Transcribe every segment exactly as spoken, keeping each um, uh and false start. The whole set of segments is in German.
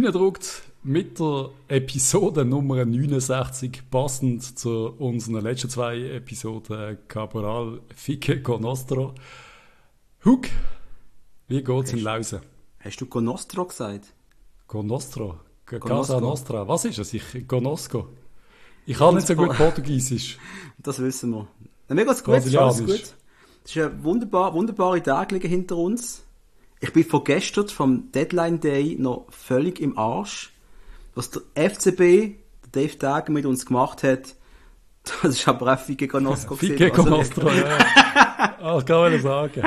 reingedruckt mit der Episode Nummer neunundsechzig, passend zu unseren letzten zwei Episoden Caporal Ficke Conostro. Hug, wie geht's in Lausen? Hast du Conostro gesagt? Conostro? Casa Nostra. Was ist das? Ich Conosco. Ich kann nicht so gut Portugiesisch. Das wissen wir. Mir geht's gut, ist alles gut. Es ist eine wunderbar, wunderbare Tage hinter uns. Ich bin von gestern, vom Deadline Day, noch völlig im Arsch. Was der F C B, der Dave Dagen mit uns gemacht hat, das ist aber auch Ficke Conosco. Ficke Conosco, ja. Ah, kann man sagen.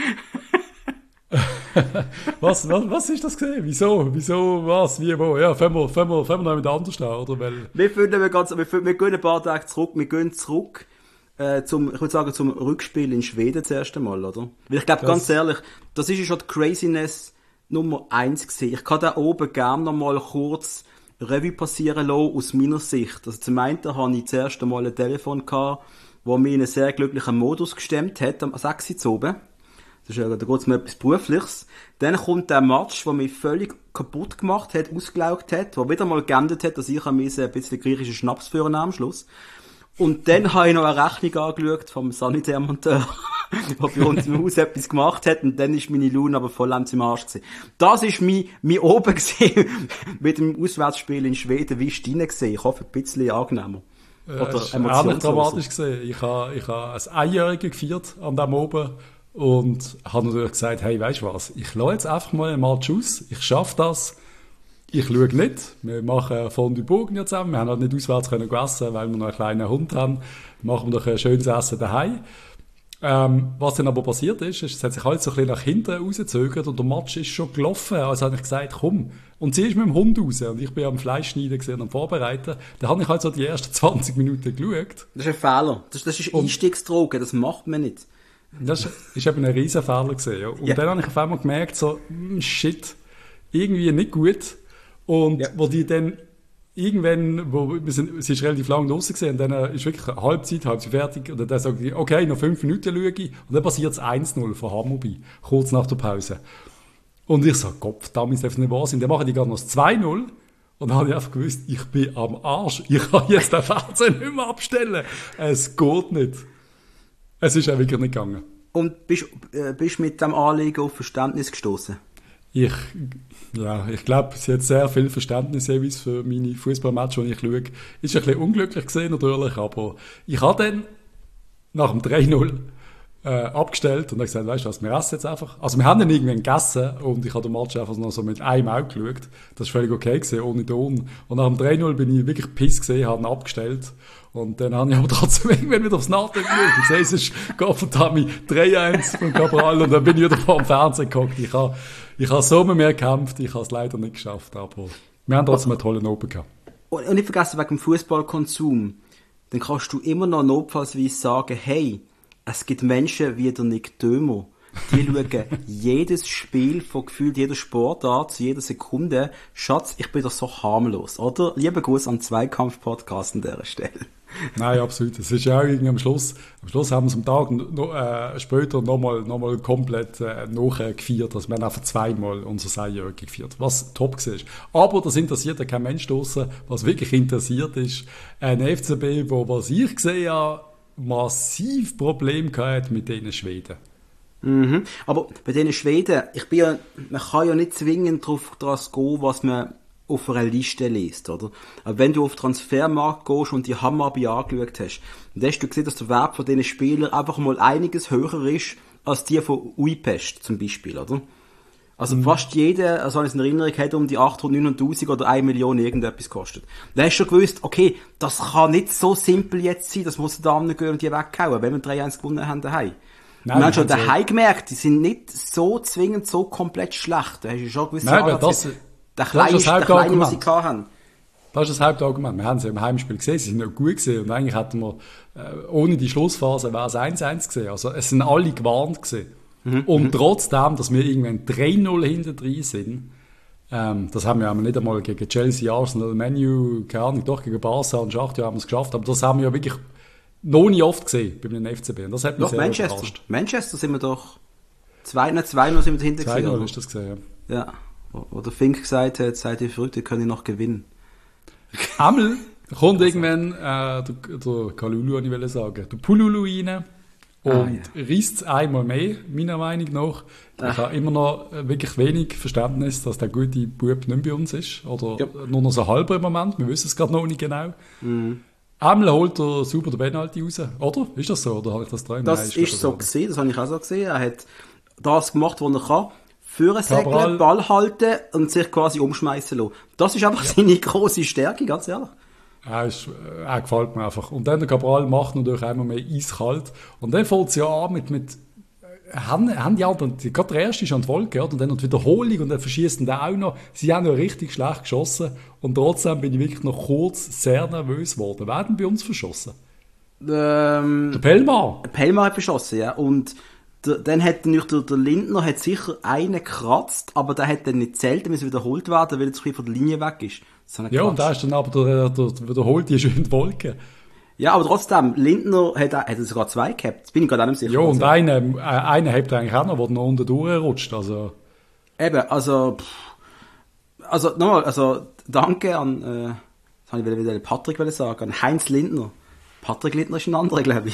was, was, was ist das gesehen? Wieso? Wieso? Was? Wie? Wo? Ja, fangen wir, fangen wir, fangen wir noch mit anders an, oder? Weil wir finden wir ganz, wir, wir gehen ein paar Tage zurück, wir gehen zurück, äh, zum, ich würde sagen, zum Rückspiel in Schweden das erste Mal, oder? Weil ich glaube, ganz ehrlich, das ist ja schon die Craziness Nummer eins gewesen. Ich kann da oben gerne noch mal kurz Revue passieren lassen, aus meiner Sicht. Also zum einen hatte ich das erste Mal ein Telefon gehabt, das mich in einen sehr glücklichen Modus gestemmt hat, am sechs Uhr oben. Das ist ja, da geht es um etwas Berufliches. Dann kommt der Match, der mich völlig kaputt gemacht hat, ausgelaugt hat, der wieder mal geändert hat, dass ich ein bisschen griechischen Schnaps führen am Schluss. Und dann habe ich noch eine Rechnung angeschaut vom Sanitärmonteur, der bei uns im Haus etwas gemacht hat, und dann ist meine Laune aber voll am Arsch gewesen. Das ist mein, mein Oben gewesen, mit dem Auswärtsspiel in Schweden, wie ist deine gesehen? Ich hoffe, ein bisschen angenehmer. Oder äh, emotionsloser. Dramatisch gesehen. Ich habe, ich habe ein Einjährige gefeiert an dem Oben. Und habe natürlich gesagt, hey, weißt du was, ich lasse jetzt einfach mal einen Match aus, ich schaffe das, ich schaue nicht, wir machen Fondue Bourgogne zusammen, wir haben halt nicht auswärts können essen, weil wir noch einen kleinen Hund haben, machen wir doch ein schönes Essen daheim. Ähm, was dann aber passiert ist, ist, es hat sich halt so ein bisschen nach hinten rausgezögert und der Match ist schon gelaufen, also habe ich gesagt, komm, und sie ist mit dem Hund raus und ich bin am Fleischschneiden und am Vorbereiten, da habe ich halt so die ersten zwanzig Minuten geschaut. Das ist ein Fehler, das, das ist Einstiegsdroge, das macht man nicht. Das ist eben ein riesen Fehler gewesen, ja. Und ja. Dann habe ich auf einmal gemerkt, so, shit, irgendwie nicht gut. Und ja. wo die dann irgendwann, wo wir sind, sie ist relativ lang draussen gewesen, und dann ist wirklich eine Halbzeit, Halbzeit fertig, und dann sage ich, okay, noch fünf Minuten schaue ich, und dann passiert es eins null von Hammerby, kurz nach der Pause. Und ich sage, Gott, damit darf es nicht wahr sein. Dann machen die gerade noch das zwei null, und dann habe ich einfach gewusst, ich bin am Arsch, ich kann jetzt den Fernseher nicht mehr abstellen. Es geht nicht. Es ist auch wirklich nicht gegangen. Und bist äh, bist mit dem Anliegen auf Verständnis gestoßen? Ich, ja, ich glaube, sie hat sehr viel Verständnis für meine Fußballmatches, die ich schaue. Ist ein bisschen unglücklich gesehen natürlich, aber ich habe dann nach dem drei null äh, abgestellt und habe gesagt, weißt du was, wir essen jetzt einfach. Also wir haben dann irgendwann gegessen und ich habe den Match einfach noch so mit einem Auge geschaut. Das war völlig okay gewesen, ohne Ton. Und nach dem drei null bin ich wirklich piss gesehen, habe ihn abgestellt. Und dann habe ich aber trotzdem irgendwann wieder aufs Nachdenken geschaut. Ich sehe, es ist Gottverdammt drei eins von Cabral und dann bin ich wieder vor dem Fernsehen gehockt. Ich habe, ich habe so mit mir gekämpft, ich habe es leider nicht geschafft, aber wir haben trotzdem einen tollen Oben gehabt. Und nicht vergessen, wegen dem Fußballkonsum, dann kannst du immer noch notfallsweise sagen, hey, es gibt Menschen wie der Nick Dömer, die schauen jedes Spiel von gefühlt jeder Sportart zu jeder Sekunde. Schatz, ich bin doch so harmlos, oder? Lieber Gruß an Zweikampf-Podcast an dieser Stelle. Nein, absolut. Es ist ja auch irgendwie am Schluss, am Schluss haben wir es am Tag no, äh, später nochmal noch mal komplett äh, nachgefeiert. Also wir haben einfach zweimal unser Seienjährige gefeiert, was top war. Aber das interessiert ja kein Mensch draussen. Was wirklich interessiert ist, ein F C B, wo, was ich gesehen habe, massiv Probleme gehabt mit diesen Schweden. Mhm. Aber bei diesen Schweden, ich bin ja, man kann ja nicht zwingend darauf gehen, was man auf einer Liste liest, oder? Aber wenn du auf den Transfermarkt gehst und die Hammarby angeschaut hast, dann hast du gesehen, dass der Wert von diesen Spielern einfach mal einiges höher ist als die von Uipest zum Beispiel, oder? Also mhm. fast jeder, also wenn ich es in Erinnerung hätte, um die achthundert, neunhunderttausend oder eine Million irgendetwas kostet. Dann hast du schon gewusst, okay, das kann nicht so simpel jetzt sein, das muss der Damen gehen und die weghauen, wenn wir drei eins gewonnen haben daheim. Nein, wir haben schon daheim gemerkt, die sind nicht so zwingend so komplett schlecht. Da hast du schon gewusst, Nein, ja, das, der Kleine, das ist das der Kleine, was sie hatten. Das ist das Hauptargument. Wir haben sie im Heimspiel gesehen, sie sind nicht gut gesehen und eigentlich hätten wir, äh, ohne die Schlussphase wäre es eins eins gesehen. Also es sind alle gewarnt gesehen. Mhm. Und mhm. trotzdem, dass wir irgendwann drei null hinten drin sind, ähm, das haben wir ja nicht einmal gegen Chelsea, Arsenal, Man U, keine Ahnung, doch gegen Barca und Schachtja haben wir es geschafft, aber das haben wir ja wirklich noch nie oft gesehen bei einem F C B. Und das hat mich doch, sehr Manchester. Manchester sind wir doch zwei null sind wir dahinter gesehen. zwei null ist das gesehen, ja. Ja. wo, wo der Fink gesagt hat, seid ihr verrückt, ihr könnt noch gewinnen. Einmal kommt irgendwann äh, der, der Kalulu, ich will sagen, der Pululu rein und ah, ja. reißt es einmal mehr, meiner Meinung nach. Ich habe immer noch wirklich wenig Verständnis, dass der gute Bub nicht bei uns ist. Oder ja. nur noch so halber im Moment, wir wissen es gerade noch nicht genau. Mhm. Einmal holt er super den Penalty raus, oder? Ist das so, oder habe ich das träumt? Das Nein, ist, ist so gesehen, das habe ich auch so gesehen. Er hat das gemacht, was er kann. Führen segeln, Ball halten und sich quasi umschmeißen lassen. Das ist einfach ja. seine grosse Stärke, ganz ehrlich. Er, ist, er gefällt mir einfach. Und dann der Cabral macht natürlich einmal mehr eiskalt. Und dann fängt es ja an mit, mit haben, haben die anderen, gerade der erste ist an die Wolke, und dann noch die Wiederholung und dann verschießen den auch noch. Sie haben ja richtig schlecht geschossen. Und trotzdem bin ich wirklich noch kurz sehr nervös geworden. Wer hat denn bei uns verschossen? Ähm, der Pelmar. Der Pelmar hat verschossen, ja. Und der, dann hat natürlich der, der Lindner hat sicher einen gekratzt, aber der hat dann nicht zählt, der muss wiederholt werden, weil er zu viel von der Linie weg ist. Ja, und da ist dann aber der, der, der wiederholt die schöne Wolke. Ja, aber trotzdem, Lindner hat, hat sogar zwei gehabt. Jetzt bin ich gerade auch nicht sicher. Ja, und einen, äh, einen habt ihr eigentlich auch noch, der noch unten durchrutscht. Also. Eben, also, pff, also, nochmal, also, danke an, äh, das habe ich wieder Patrick sagen, an Heinz Lindner. Patrick Lindner ist ein anderer, glaube ich.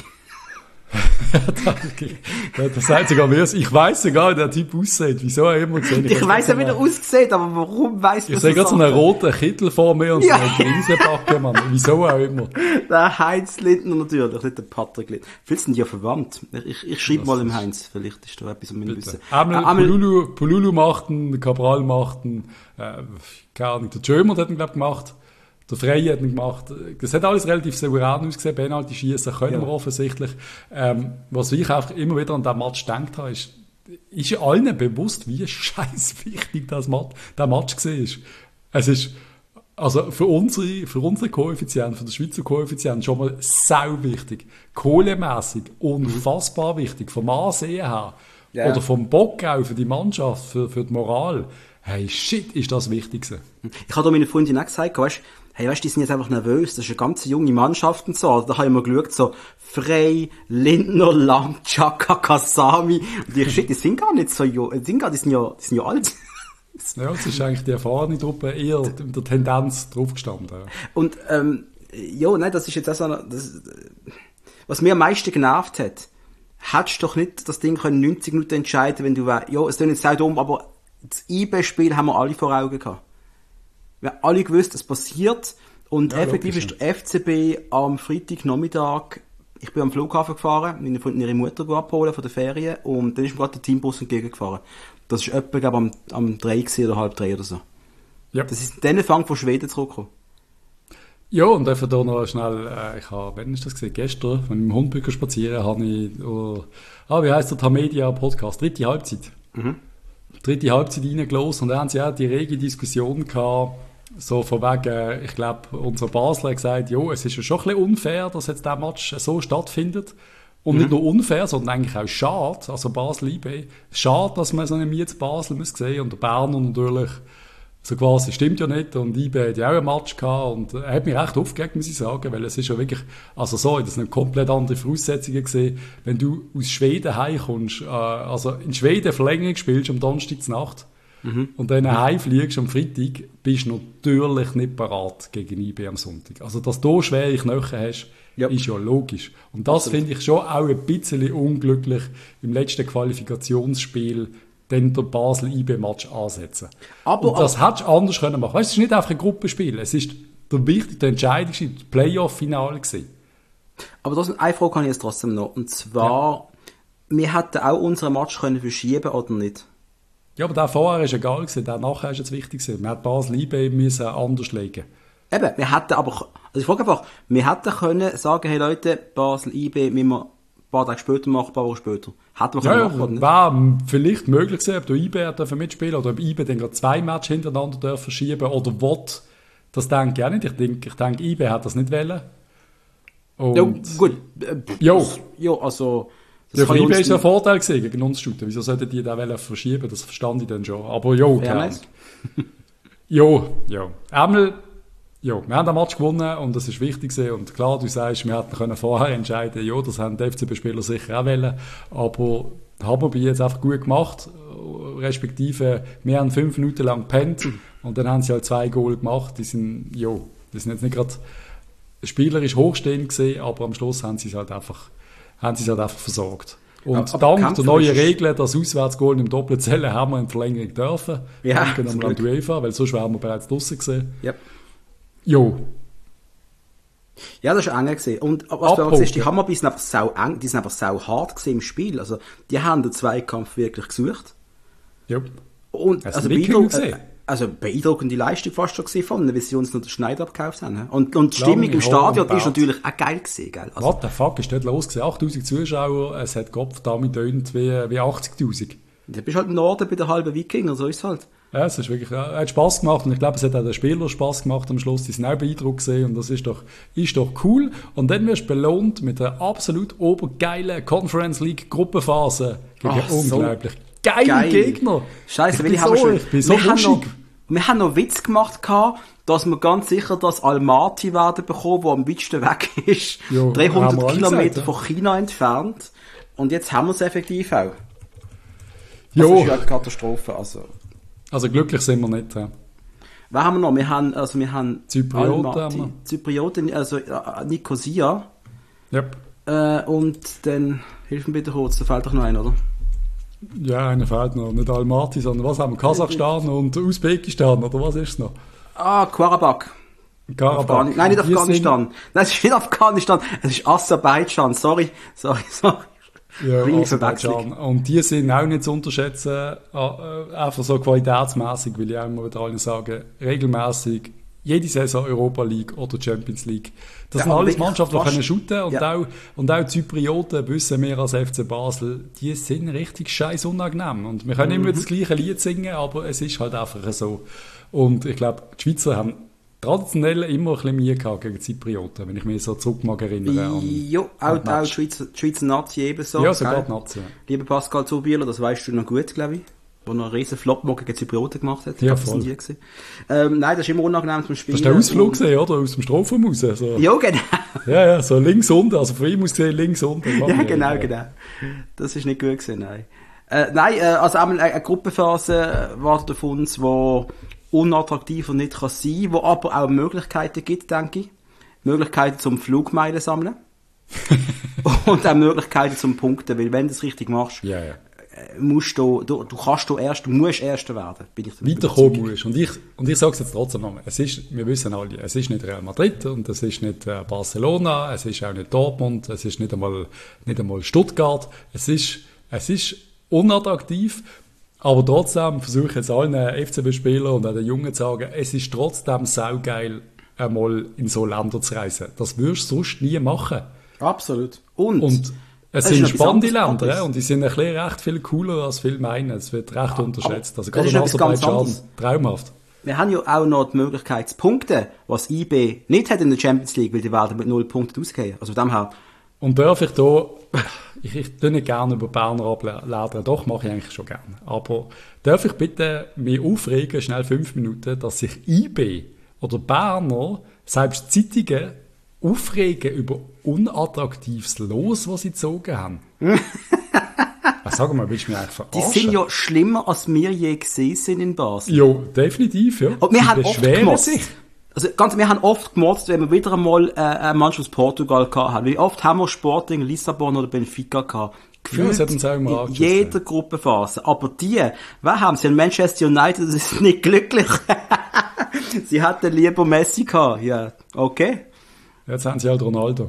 Das sagt sogar mir, ich weiss sogar, wie der Typ aussieht. Wieso er immer gesehen? Ich, ich weiss ja, wie er aussieht, aber warum weiss du das? Ich sehe gerade so einen roten Kittel vor mir und ja. so eine Riesenbacke, Mann. Wieso auch immer? Der Heinz Lindner natürlich, nicht der Patrick Lindner. Vielleicht sind die ja verwandt. Ich, ich schreibe mal dem Heinz, vielleicht ist da etwas, was wir wissen. Einmal äh, Pululu, Pululu macht ihn, Cabral macht ihn, äh, keine Ahnung, der Jömer hat ihn, glaube ich, gemacht. Der Frey hat ihn gemacht. Das hat alles relativ souverän ausgesehen. Penalty schießen können ja. wir offensichtlich. Ähm, was ich einfach immer wieder an diesen Match gedacht habe, ist, ist ja allen bewusst, wie scheiß wichtig das Match, der Match war. Es ist, also für unsere, für unsere Koeffizienten, für den Schweizer Koeffizienten schon mal sau wichtig. Kohlemässig unfassbar wichtig. Vom Ansehen her. Ja. Oder vom Bock auch für die Mannschaft, für, für die Moral. Hey, shit, ist das wichtig gewesen. Ich habe da meine Freundin auch gesagt, weißt, hey, weißt, die sind jetzt einfach nervös, das ist eine ganz junge Mannschaft und so. Also, da habe ich mal geschaut, so, Frey, Lindner, Lang, Chaka, Kasami. Und die, shit, die sind gar nicht so jung, die sind, gar, die sind ja, die sind ja alt. Ja, es ist eigentlich die erfahrene Truppe eher in der Tendenz draufgestanden. Ja. Und, ähm, ja, nein, das ist jetzt auch so, das, was mir am meisten genervt hat, hättest du doch nicht das Ding können neunzig Minuten entscheiden, wenn du, ja, es klingt jetzt sehr dumm, aber das I B-Spiel haben wir alle vor Augen gehabt. Wir haben alle gewusst, es passiert. Und ja, effektiv logisch, ist der F C B am Freitagnachmittag, ich bin am Flughafen gefahren, meine Freundin ihre Mutter abholen von der Ferien, und dann ist mir gerade der Teambus entgegengefahren. Das war etwa, glaube ich, am, am drei oder halb drei oder so. Ja. Das ist dann Fang von Schweden zurückgekommen. Ja, und einfach da noch schnell, äh, ich habe, wann ist das gesehen? Gestern, wenn ich mit dem Hund spazieren habe ich, oh, ah, wie heisst der Tamedia Podcast? Dritte Halbzeit. Mhm. Dritte Halbzeit reingelassen, und dann haben sie auch die rege Diskussion gehabt, so von wegen, ich glaube, unser Basler hat gesagt, ja, es ist ja schon ein bisschen unfair, dass jetzt der Match so stattfindet. Und mhm. nicht nur unfair, sondern eigentlich auch schade, also Basel-I B, schade, dass man so einen Miet Basel muss sehen, und der Berner natürlich so quasi, stimmt ja nicht, und I B hat ja auch einen Match gehabt, und er hat mich recht aufgeregt, muss ich sagen, weil es ist ja wirklich, also so, das sind komplett andere Voraussetzungen gesehen, wenn du aus Schweden heimkommst, äh, also in Schweden Verlängerung spielst am Donnerstagnacht, mhm. und dann heimfliegst am Freitag, bist du natürlich nicht parat gegen I B am Sonntag. Also, dass du schwere Knochen hast, ja. ist ja logisch. Und das finde ich schon auch ein bisschen unglücklich im letzten Qualifikationsspiel, dann der Basel-I B-Match ansetzen. Aber, und das hättest du anders können machen. Weißt, es ist nicht einfach ein Gruppenspiel. Es ist der wichtige, der entscheidende Playoff-Finale gewesen. Aber das, eine Frage habe ich jetzt trotzdem noch. Und zwar, ja. wir hätten auch unseren Match können verschieben oder nicht? Ja, aber der vorher war egal gewesen. Der nachher ist jetzt wichtig gewesen. Wir hätten Basel-I B müssen anders legen. Eben, wir hätten aber, also ich frage einfach, wir hätten können sagen, hey Leute, Basel-I B müssen wir ein paar Tage später machen, ein paar Wochen später. Hätten wir ja, machen, oder nicht? Wäre vielleicht möglich gewesen, ob der I B dürfen mitspielen oder ob I B dann gerade zwei Matches hintereinander dürfen verschieben oder will. Das denke ich auch nicht. Ich denke, ich denke I B hat das nicht wollen. Und ja, gut. Äh, jo. Ja, also... Ja, für I B ist ja ein Vorteil gewesen, gegen uns shooten. Wieso sollten die da wollen verschieben? Das verstand ich dann schon. Aber jo, klar. Jo, jo. Einmal, ja, wir haben den Match gewonnen und das ist wichtig gewesen. Und klar, du sagst, wir hätten können vorher entscheiden, ja, das haben die F C B-Spieler sicher auch wollen, aber haben wir bei jetzt einfach gut gemacht, respektive wir haben fünf Minuten lang gepennt und dann haben sie halt zwei Goal gemacht, die sind, ja, die sind jetzt nicht gerade spielerisch hochstehend gewesen, aber am Schluss haben sie es halt einfach, haben sie es halt einfach versorgt. Und ja, dank der neuen Regeln, das Auswärtsgoal im Doppelzählen, haben wir in Verlängerung dürfen. Ja, danke nochmal an die UEFA, weil sonst wären wir bereits draussen gewesen. Yep. Jo. Ja, das war eng gewesen. Und was du siehst, die Hammerby sind einfach sau eng, die sind einfach sau hart gewesen im Spiel. Also, die haben den Zweikampf wirklich gesucht. Ja. Und, also, beeindruck, äh, also, beeindruckende Leistung fast schon gesehen von, wie sie uns noch den Schneider abgekauft haben. Und, und die Stimmung im Stadion ist natürlich auch geil gewesen, gell? Also, what the fuck ist dort los gewesen? achttausend Zuschauer, es hat Gott damit tönt wie, wie achtzigtausend. Du bist halt im Norden bei der halben Wikinger, so ist es halt. Ja, es ist wirklich, äh, hat Spass gemacht und ich glaube, es hat auch den Spielern Spass gemacht am Schluss. Die sind auch beeindruckt gesehen und das ist doch, ist doch cool. Und dann wirst du belohnt mit einer absolut obergeilen Conference League Gruppenphase gegen Ach, unglaublich so geile geil. Gegner. Scheiße, weil ich so, habe schon, ich bin so wir, haben noch, wir haben noch Witz gemacht gehabt, dass wir ganz sicher das Almaty werden bekommen, wo am weitesten weg ist. Jo, dreihundert Kilometer gesagt, ja. von China entfernt. Und jetzt haben wir es effektiv auch. Das jo. ist ja eine Katastrophe, also. Also glücklich sind wir nicht. Ja. Was haben wir noch? Wir haben, also wir haben Zyprioten, haben wir. Zyprioten, also äh, Nicosia. Yep. Äh, und dann, hilf mir bitte kurz, da fehlt doch noch ein, oder? Ja, einer fehlt noch. Nicht Almaty, sondern was haben wir? Kasachstan und Usbekistan, oder was ist es noch? Ah, Karabakh. Karabakh. Afghan- Nein, nicht Afghanistan. Sind... Nein, es ist nicht Afghanistan. Es ist Aserbaidschan. Sorry, sorry, sorry. Ja, Aserbaidschan. Und die sind auch nicht zu unterschätzen, äh, einfach so qualitätsmässig, will ich auch immer wieder allen sagen, regelmäßig jede Saison Europa League oder Champions League. Das ja, sind alles Mannschaften, die können shooten und, ja. auch, und auch Zyprioten wissen wir als F C Basel, die sind richtig scheiß unangenehm. Und wir können mhm. immer das gleiche Lied singen, aber es ist halt einfach so. Und ich glaube, die Schweizer haben traditionell immer ein bisschen Mühe gehabt gegen Zyprioten, wenn ich mich so zurück mag erinnere. Ja, auch, auch die Schweizer, die Schweizer Nazi ebenso. Ja, sogar die Nazi. Ja. Lieber Pascal Zubieler, das weißt du noch gut, glaube ich. Wo er einen riesen Flop gegen Zyprioten gemacht hat. Ja, ich glaub, das sind ähm, nein, das ist immer unangenehm zum Spielen. Das war der Ausflug gesehen, oder? Aus dem Strafraum raus. So. Ja, genau. Ja, ja, so links unten, also von ihm aus gesehen links unten. Ja, genau, ja. genau. Das ist nicht gut gewesen, nein. Äh, nein, äh, also einmal eine, eine Gruppenphase wartet auf uns, wo unattraktiver nicht kann sein, wo aber auch Möglichkeiten gibt, denke ich. Möglichkeiten zum Flugmeilen sammeln. Und auch Möglichkeiten zum Punkten, weil wenn du es richtig machst, ja, ja. musst du, du, du kannst du erst, du musst Erster werden, bin ich weiterkommen musst. Und ich, und ich sage es jetzt trotzdem nochmal, es ist, wir wissen alle, es ist nicht Real Madrid und es ist nicht äh, Barcelona, es ist auch nicht Dortmund, es ist nicht einmal, nicht einmal Stuttgart, es ist, es ist unattraktiv, aber trotzdem versuche ich jetzt allen F C B-Spielern und auch den Jungen zu sagen, es ist trotzdem saugeil, einmal in so Länder zu reisen. Das würdest du sonst nie machen. Absolut. Und, und es sind spannende Länder, ja, und die sind ein bisschen recht viel cooler, als viele meinen. Es wird recht ja, unterschätzt. Also gerade in Aserbaidschan traumhaft. Wir haben ja auch noch die Möglichkeit zu punkten, was I B nicht hat in der Champions League, weil die werden mit null Punkten ausgehen. Also von dem her. Und darf ich da, ich, ich tue nicht gerne über Berner abladen, doch mache ich eigentlich schon gerne. Aber darf ich bitte mich aufregen, schnell fünf Minuten, dass sich I B oder Berner, selbst Zeitungen, aufregen über unattraktives Los, was sie gezogen haben. Was sagen wir, willst du mich eigentlich verarschen? Die sind ja schlimmer, als wir je gesehen sind in Basel. Ja, definitiv, ja. Und wir die haben oft gemotzt. Sich. Also, ganz, wir haben oft gemotzt, wenn wir wieder einmal äh, eine Mannschaft aus Portugal hatten. Wie oft haben wir Sporting, Lissabon oder Benfica gehabt? Gefühlt ja, das in jeder Gruppenphase. Aber die, was haben sie? Manchester United, das ist nicht glücklich. Sie hatten lieber Messi gehabt. Ja, okay. Jetzt haben sie halt Ronaldo.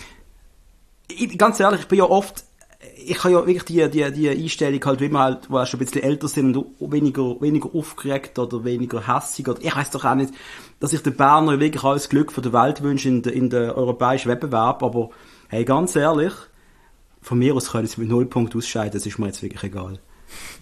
Ich, ganz ehrlich, ich bin ja oft, ich habe ja wirklich die, die, die Einstellung halt, wie wir halt, wo schon ein bisschen älter sind und weniger, weniger aufgeregt oder weniger hässig oder, ich weiss doch auch nicht, dass ich den Berner wirklich alles Glück von der Welt wünsche in den, in den europäischen Wettbewerb, aber, hey, ganz ehrlich, von mir aus können sie mit null Punkten ausscheiden, das ist mir jetzt wirklich egal.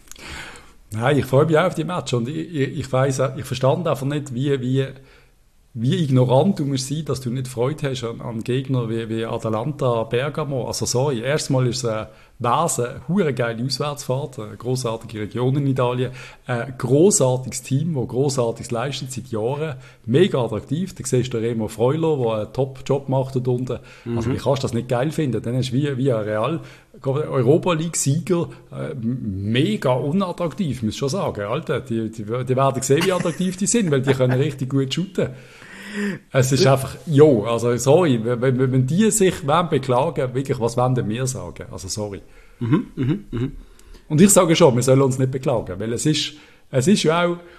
Nein, ich freue mich auch auf die Match und ich, ich, ich weiss, ich verstand einfach nicht, wie, wie, wie ignorant du musst sein, dass du nicht Freude hast an, an Gegner wie, wie Atalanta, Bergamo. Also sorry, erstmal ist es ein Wesen, eine hure geile Auswärtsfahrt, eine grossartige Region in Italien, ein grossartiges Team, das grossartiges leistet seit Jahren, mega attraktiv. Da siehst du Remo Freuler, der einen Top-Job macht dort unten. Mhm. Also wie kannst du das nicht geil finden? Dann ist wie, wie ein Real Europa League-Sieger äh, mega unattraktiv, muss ich schon sagen. Alter, die, die, die werden sehen, wie attraktiv die sind, weil die können richtig gut shooten. Es ist einfach, jo, also sorry, wenn, wenn die sich wollen beklagen, wirklich, was wollen denn wir sagen? Also sorry. Mhm, mhm, mhm. Und ich sage schon, wir sollen uns nicht beklagen, weil es ist, es ist ja auch,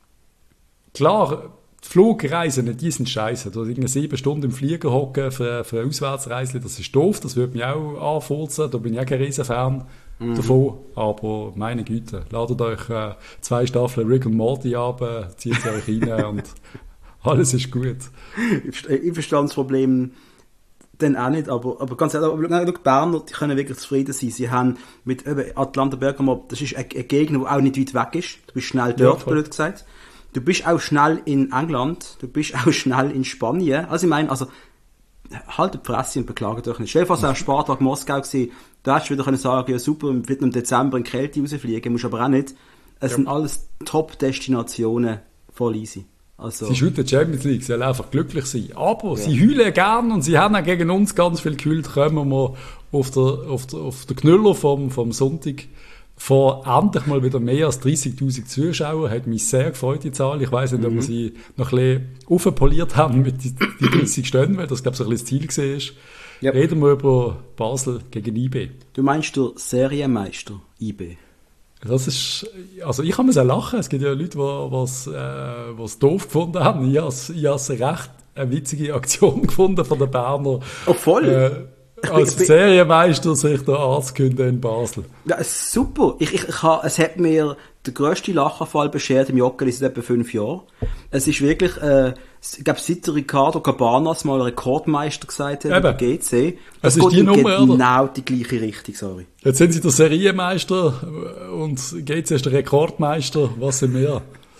klar, die Flugreisen, die sind scheiße. Du irgendwie sieben Stunden im Flieger hocken für, für eine Auswärtsreise, das ist doof, das würde mich auch anfurzen, da bin ich auch kein Riesenfan mhm. davon, aber meine Güte, ladet euch äh, zwei Staffeln Rick und Morty ab, äh, zieht sie euch rein und alles ist gut. Ich, ich verstehe das Problem dann auch nicht, aber, aber ganz ehrlich, aber, die Berner, die können wirklich zufrieden sein. Sie haben mit eben Atalanta Bergamo, das ist eine, eine Gegend, die auch nicht weit weg ist. Du bist schnell dort, ja, blöd gesagt. Du bist auch schnell in England, du bist auch schnell in Spanien. Also ich meine, also haltet die Fresse und beklagt euch nicht. Stell dir vor, es war Spartak Moskau gewesen, da hättest du wieder können sagen, ja super, im im Dezember in die Kälte rausfliegen, musst aber auch nicht. Es ja. sind alles Top-Destinationen, voll easy. Also, sie shooten Champions League, sie sollen einfach glücklich sein. Aber ja. sie heulen gern und sie haben auch gegen uns ganz viel gehüllt. Kommen wir auf der, auf der, auf der Knüller vom, vom Sonntag vor endlich mal wieder mehr als dreissigtausend Zuschauer. Hat mich sehr gefreut, die Zahl. Ich weiss nicht, mhm. ob wir sie noch ein bisschen aufpoliert haben mit die, die dreißig Stunden, weil das, glaube ich, so ein bisschen das Ziel war. Yep. Reden wir über Basel gegen I B. Du meinst der Serienmeister I B? Das ist, also ich kann mir sehr lachen. Es gibt ja Leute, die was, äh, was doof gefunden haben. Ich habe es eine recht eine witzige Aktion gefunden von den Berner. Oh, voll! Äh, als Serienmeister sich der Arzt künden in Basel. Ja, super. Ich, ich, ich ha, es hat mir der grösste Lachenfall beschert im Joggeli seit etwa fünf Jahren. Es ist wirklich, äh, ich glaube, seit der Ricardo Cabanas mal Rekordmeister gesagt hat, über G C. Das ist die Nummer, genau oder? die gleiche Richtung, sorry. Jetzt sind sie der Serienmeister und G C ist der Rekordmeister. Was sind wir?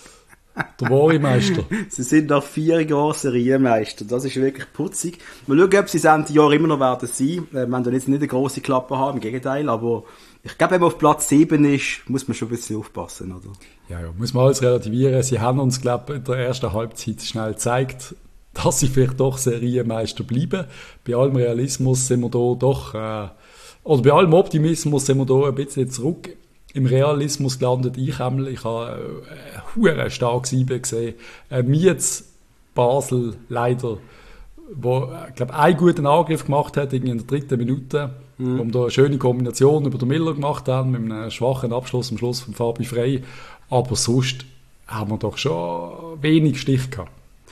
Der wahre Meister. Sie sind nach vier Jahren Serienmeister. Das ist wirklich putzig. Mal schauen, ob sie es Ende Jahr immer noch werden sein. Wir werden jetzt nicht eine grosse Klappe haben, im Gegenteil, aber ich glaube, wenn man auf Platz sieben ist, muss man schon ein bisschen aufpassen, oder? Ja, ja, muss man alles relativieren. Sie haben uns, glaube ich, in der ersten Halbzeit schnell gezeigt, dass sie vielleicht doch Serienmeister bleiben. Bei allem Realismus sind wir da doch, äh, oder bei allem Optimismus sind wir da ein bisschen zurück im Realismus gelandet. Ich, Hemmel, ich habe äh, ein starkes I B gesehen. Äh, Mietz, Basel, leider, wo, ich glaube, einen guten Angriff gemacht hat, in der dritten Minute, mhm. wo wir da eine schöne Kombination über den Miller gemacht haben, mit einem schwachen Abschluss am Schluss von Fabi Frey. Aber sonst haben wir doch schon wenig Stich gehabt.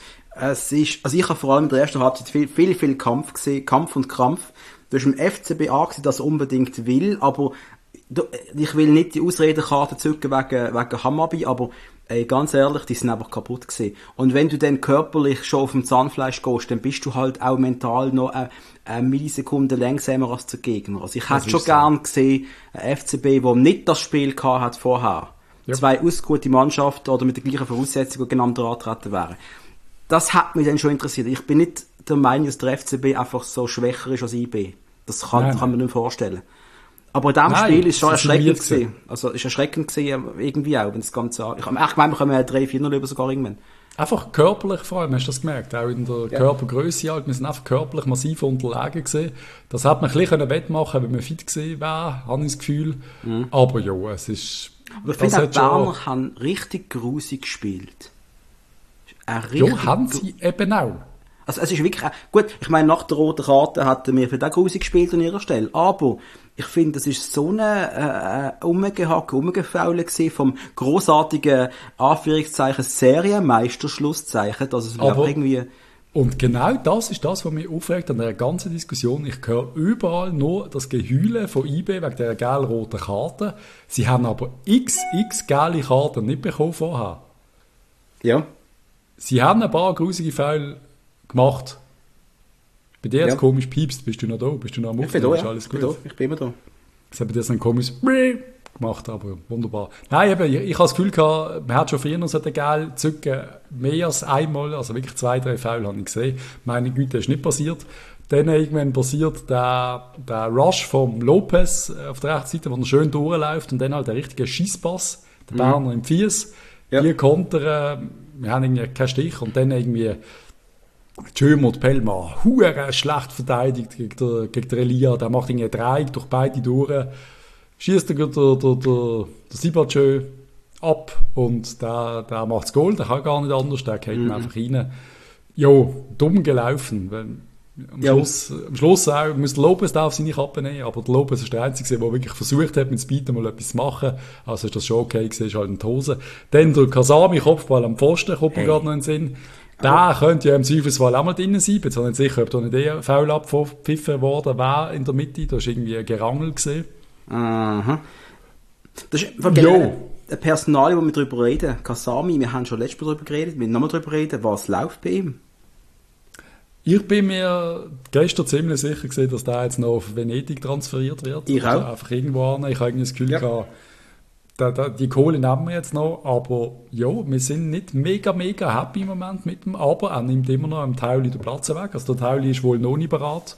Es ist, also ich habe vor allem in der ersten Halbzeit viel, viel, viel Kampf gesehen, Kampf und Krampf. Du hast im F C B angesehen, dass er unbedingt will, aber ich will nicht die Ausredenkarte zücken wegen, wegen Hamabi, aber ey, ganz ehrlich, die sind einfach kaputt gewesen. Und wenn du dann körperlich schon auf dem Zahnfleisch gehst, dann bist du halt auch mental noch eine, eine Millisekunde langsamer als der Gegner. Also ich hätte schon so gern gesehen, ein F C B, der nicht das Spiel gehabt hat vorher. Yep. Zwei ausgute Mannschaften oder mit den gleichen Voraussetzungen gegeneinander antreten wären. Das hat mich dann schon interessiert. Ich bin nicht der Meinung, dass der F C B einfach so schwächer ist als I B. Das kann, kann man nicht vorstellen. Aber in diesem Nein, Spiel ist schon erschreckend gewesen. Also, ist erschreckend gewesen, irgendwie auch, wenn das Ganze an. Ich habe echt gemeint, wir können drei vier null über sogar irgendwann. Einfach körperlich vor allem, hast du das gemerkt? Auch in der ja. Körpergröße halt. Wir sind einfach körperlich massiv unterlegen gewesen. Das hat man ein bisschen wettmachen, wenn man fit gewesen wäre, habe ich das Gefühl. Mhm. Aber ja, es ist... Aber ich finde, auch die Berner haben richtig grusig gespielt. Ja, haben sie eben auch. Also, es ist wirklich, gut, ich meine, nach der roten Karte hatten wir vielleicht auch grusig gespielt an ihrer Stelle. Aber ich finde, das ist so eine, äh, Umgehacke, Umgefaule gewesen vom grossartigen, Anführungszeichen, Serienmeisterschlusszeichen, dass es aber irgendwie... Und genau das ist das, was mich aufregt an der ganzen Diskussion. Ich höre überall nur das Geheule von I B wegen der gelb-roten Karte. Sie haben aber x, x gelbe Karten nicht bekommen vorher. Ja. Sie haben ein paar grusige Fälle gemacht. Bei dir jetzt ja. komisch piepst, bist du noch da? Bist du noch am Aufnehmen? Ich bin da, ja. Ist alles gut? Ich bin, da. Ich bin immer da. Jetzt haben wir dir so ein komisches gemacht, aber wunderbar. Nein, eben, ich, ich habe das Gefühl gehabt, man hat schon früher so den Gel zücken, mehr als einmal, also wirklich zwei, drei Foul habe ich gesehen. Meine Güte, ist nicht passiert. Dann irgendwann passiert der, der Rush vom Lopez auf der rechten Seite, wo er schön durchläuft und dann halt der richtige Schießpass, der Berner mhm. im Fies. Ja. Die kontern, wir haben irgendwie keinen Stich und dann irgendwie Tschömer und Pellmann, hure schlecht verteidigt gegen den, gegen den Elia, der macht irgendwie einen Dreieck durch beide durch, schießt der, der, der, der, der Sibachö ab und der, der macht das Goal, der kann gar nicht anders, der geht mhm. einfach rein. Jo, dumm gelaufen, weil am ja. Schluss, am Schluss auch, muss der Lopez da auf seine Kappe nehmen, aber der Lopez ist der Einzige, der wirklich versucht hat, mit Speed mal etwas zu machen, also ist das schon okay gewesen, ist halt in die Hose. Dann der Kasami, Kopfball am Pfosten, kommt mir hey. gerade noch in den Sinn. Der könnte ja im Zweifelsfall auch mal drin sein. Jetzt habe ich nicht sicher, ob da nicht eher faul abgepfiffen worden wäre in der Mitte. Da war irgendwie ein Gerangel gesehen. Aha. Das ist ein Personal, wo wir darüber reden. Kasami, wir haben schon letztes Mal darüber geredet, wir müssen nochmal darüber reden, was läuft bei ihm. Ich bin mir gestern ziemlich sicher gewesen, dass der jetzt noch auf Venedig transferiert wird. Ich auch. Einfach irgendwo an. Ich habe irgendwie das Gefühl ja. gehabt, Da, da, die Kohle nehmen wir jetzt noch, aber ja, wir sind nicht mega, mega happy im Moment mit dem, aber er nimmt immer noch im Tauli den Platz weg, also der Tauli ist wohl noch nicht bereit.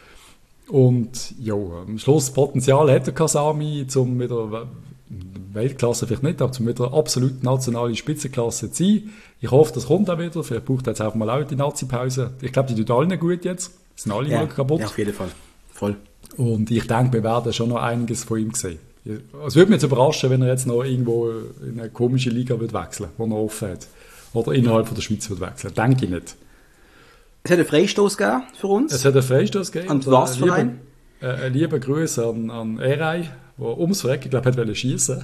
Und ja, am Schluss Potenzial hat der Kasami, zum wieder Weltklasse vielleicht nicht, aber zum wieder absolut nationale Spitzenklasse zu sein. Ich hoffe, das kommt auch wieder, vielleicht braucht er jetzt einfach mal auch die Nazi-Pause. Ich glaube, die tun allen gut jetzt, sind alle ja, mal kaputt. Ja, auf jeden Fall, voll. Und ich denke, wir werden schon noch einiges von ihm sehen. Es würde mich jetzt überraschen, wenn er jetzt noch irgendwo in eine komische Liga wird wechseln, die er offen hat. Oder innerhalb von der Schweiz wird wechseln. Denke ich nicht. Es hat einen Freistoß gegeben für uns. Es hat einen Freistoß gegeben. Und was für einen? Ein lieber Grüße an, an Erei, der ums Verrecken, ich glaube, hat wollte schiessen.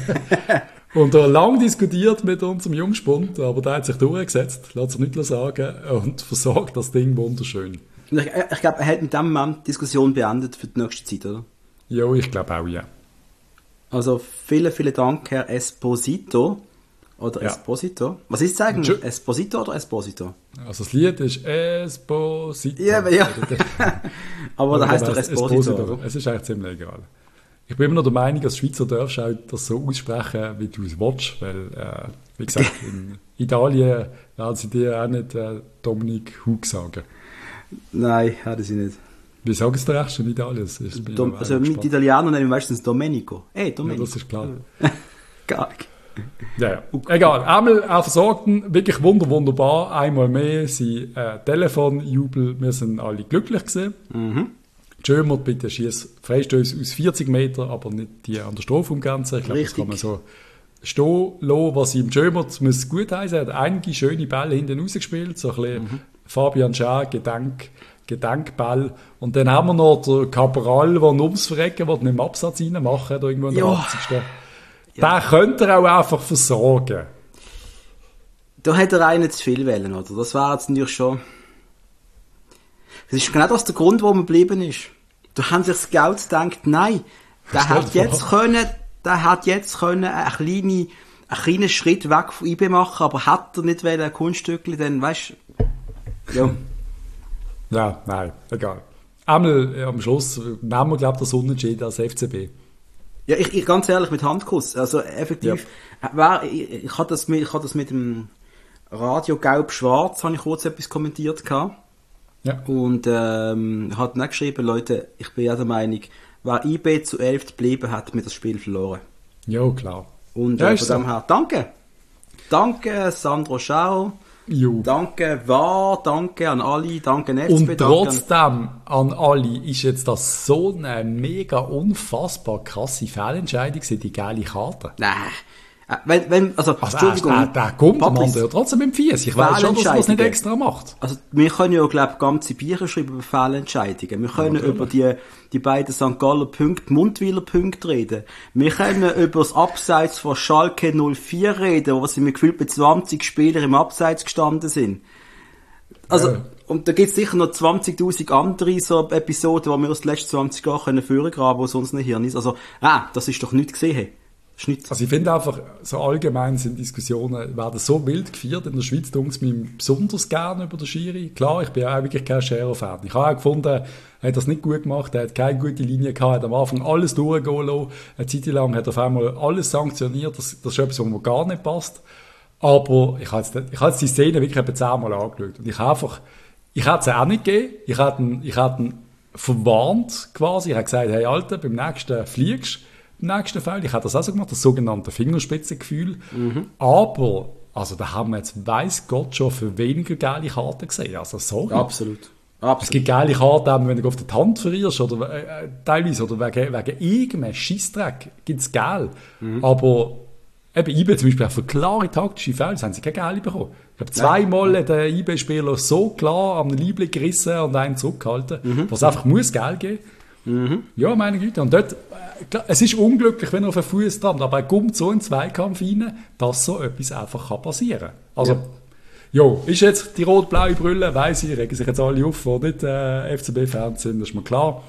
Und er lang diskutiert mit unserem Jungspund, aber der hat sich durchgesetzt, lässt sich nicht sagen, und versorgt das Ding wunderschön. Ich, ich glaube, er hat mit dem Moment die Diskussion beendet für die nächste Zeit, oder? Ja, ich glaube auch, ja. Also vielen, vielen Dank, Herr Esposito. Oder ja. Esposito. Was ist es eigentlich? Tschö. Esposito oder Esposito? Also das Lied ist Esposito. Ja, ja. Aber da heißt doch Esposito. Esposito. Es ist eigentlich ziemlich egal. Ich bin immer noch der Meinung, als Schweizer darfst du das so aussprechen, wie du es willst. Weil, äh, wie gesagt, in Italien werden sie dir auch nicht äh, Dominik Hug sagen. Nein, hätten sie nicht. Wie sagen sie der Rest in Italien? Das ist Dom, also mit Italienern nennen wir meistens Domenico. Hey, Domenico. Ja, das ist klar. Gar Ja, ja. Okay. Egal. Einmal auch Versorgten, wirklich wunder, wunderbar. Einmal mehr sind äh, Telefonjubel. Wir sind alle glücklich gewesen. Mhm. Schömer, bitte schieß Freistöße aus vierzig Meter, aber nicht die an der Strafraumgrenze. Ich glaube, das kann man so stehen lassen, was ihm Schömert muss gut heißen. Er hat einige schöne Bälle hinten rausgespielt, so ein bisschen mhm. Fabian Schär, Gedenk, Gedenkball. Und dann haben wir noch den Cabral, der ums Verrecken will, nicht im Absatz reinmachen, da irgendwo in der achtzigsten Ja. Den könnte er auch einfach versorgen. Da hätte er einen zu viel wählen, oder? Das wäre jetzt natürlich schon... Das ist genau das der Grund, warum er geblieben ist. Da haben sich Scouts gedacht, nein, der hat jetzt können, der hat jetzt können einen kleinen, einen kleinen Schritt weg von I B machen, aber hat er nicht wollen, ein Kunststückchen, dann, weißt du, ja. Ja, nein, egal. Einmal ja, am Schluss nehmen wir, glaube ich, das Unentschieden als F C B. Ja, ich, ich ganz ehrlich, mit Handkuss, also effektiv, ja. war, ich, ich hatte das mit, ich hatte das mit dem Radio Gelb-Schwarz, habe ich kurz etwas kommentiert gehabt. Ja. Und ähm, hat dann geschrieben, Leute, ich bin ja der Meinung, wer I B zu elf geblieben hat, mit das Spiel verloren. Ja, klar. Und äh, ja, von dem her, danke. Danke, Sandro Schau. Jo. Danke, war, danke an alle, danke F C B. Und trotzdem an, an alle ist jetzt das so eine mega unfassbar krasse Fehlentscheidung, die geile Karte. Nein. Wenn, wenn, also, also Entschuldigung. Der, der kommt am anderen ja trotzdem im Fies. Ich weiß schon, dass er das nicht extra macht. Also, wir können ja, glaube ich, ganze Bücher schreiben über Fehlentscheidungen. Wir können ja, über die, die beiden Sankt Galler Punkte, Mundwiler Punkte reden. Wir können über das Abseits von Schalke null vier reden, wo sie mir gefühlt bei zwanzig Spielern im Abseits gestanden sind. Also, ja. Und da gibt es sicher noch zwanzigtausend andere so Episoden, wo wir aus den letzten zwanzig Jahren können vorgraben, wo sonst nicht Hirn ist. Also, ah, das ist doch nichts gesehen. Das ist nichts. Also ich finde einfach, so allgemein sind Diskussionen, werden so wild geführt. In der Schweiz tun es mir besonders gerne über den Schiri. Klar, ich bin auch wirklich kein Scherer-Fan. Ich habe auch gefunden, er hat das nicht gut gemacht, er hat keine gute Linie gehabt, er hat am Anfang alles durchgehen lassen. Eine Zeit lang hat er auf einmal alles sanktioniert, das, das ist etwas, was mir gar nicht passt. Aber ich habe jetzt, ich habe jetzt die Szene wirklich etwa zehnmal angeschaut. Und ich habe einfach, ich hätte es auch nicht gegeben. Ich hätte ihn, ich hätte ihn verwarnt quasi. Ich habe gesagt, hey Alter, beim nächsten fliegst du, im nächsten Fall. Ich habe das auch so gemacht, das sogenannte Fingerspitzengefühl. Mhm. Aber, also da haben wir jetzt, weiss Gott, schon für weniger geile Karten gesehen. Also sorry. Absolut. Absolut. Es gibt geile Karten, wenn du auf die Hand verlierst, oder äh, teilweise, oder wegen, wegen irgendeinem Scheissdreck gibt es geil. Mhm. Aber eben I B zum Beispiel auch für klare taktische Fouls haben sie keine geile bekommen. Ich habe zweimal ja. den I B-Spieler so klar am Liebling gerissen und einen zurückgehalten, mhm. was einfach muss Geld geben. Mhm. Ja, meine Güte. Und dort, klar, es ist unglücklich, wenn er auf den Fuß dran, aber er kommt so in den Zweikampf rein, dass so etwas einfach kann passieren kann. Also, ja. Jo, ist jetzt die rot-blaue Brille, weiss ich, regen sich jetzt alle auf, die nicht äh, F C B-Fans sind, das ist mir klar.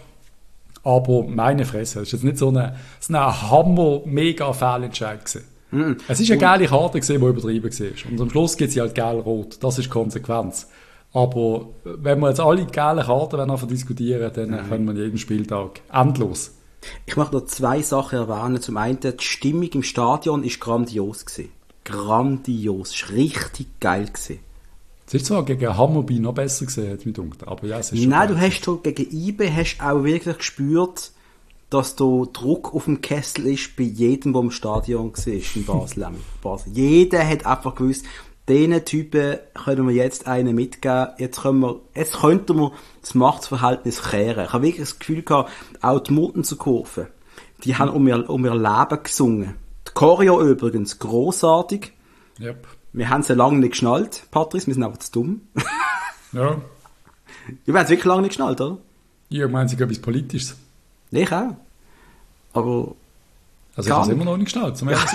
Aber meine Fresse, das ist jetzt nicht so eine, so eine Hammer-Mega-Fehlentscheid gewesen. Mm. Es war eine geile Karte, die übertrieben war. Und am Schluss gibt sie halt geil-rot. Das ist die Konsequenz. Aber wenn wir jetzt alle geile Karten diskutieren, dann mm. können wir jeden Spieltag endlos. Ich möchte noch zwei Sachen erwähnen. Zum einen, die Stimmung im Stadion war grandios gewesen. Grandios. Es war richtig geil gewesen. Es ist zwar gegen Hammerby noch besser gesehen, hat mich gedacht, aber ja, es ist schon Nein, geil. Du hast so gegen I B hast auch wirklich gespürt, dass da Druck auf dem Kessel ist bei jedem, der im Stadion war in Basel. Basel. Jeder hat einfach gewusst, diesen Typen können wir jetzt einen mitgeben, jetzt, können wir, jetzt könnten wir das Machtverhältnis kehren. Ich habe wirklich das Gefühl gehabt, auch die Muttenzer Kurve, die haben um ihr, um ihr Leben gesungen. Die Choreo übrigens, grossartig. Yep. Wir haben sie lange nicht geschnallt, Patrice, wir sind einfach zu dumm. Ja. Wir haben es wirklich lange nicht geschnallt, oder? Ja, ich meine, sie etwas Politisches. Ich auch. Aber... Also ich habe es immer noch nicht geschnallt, zum Ernst.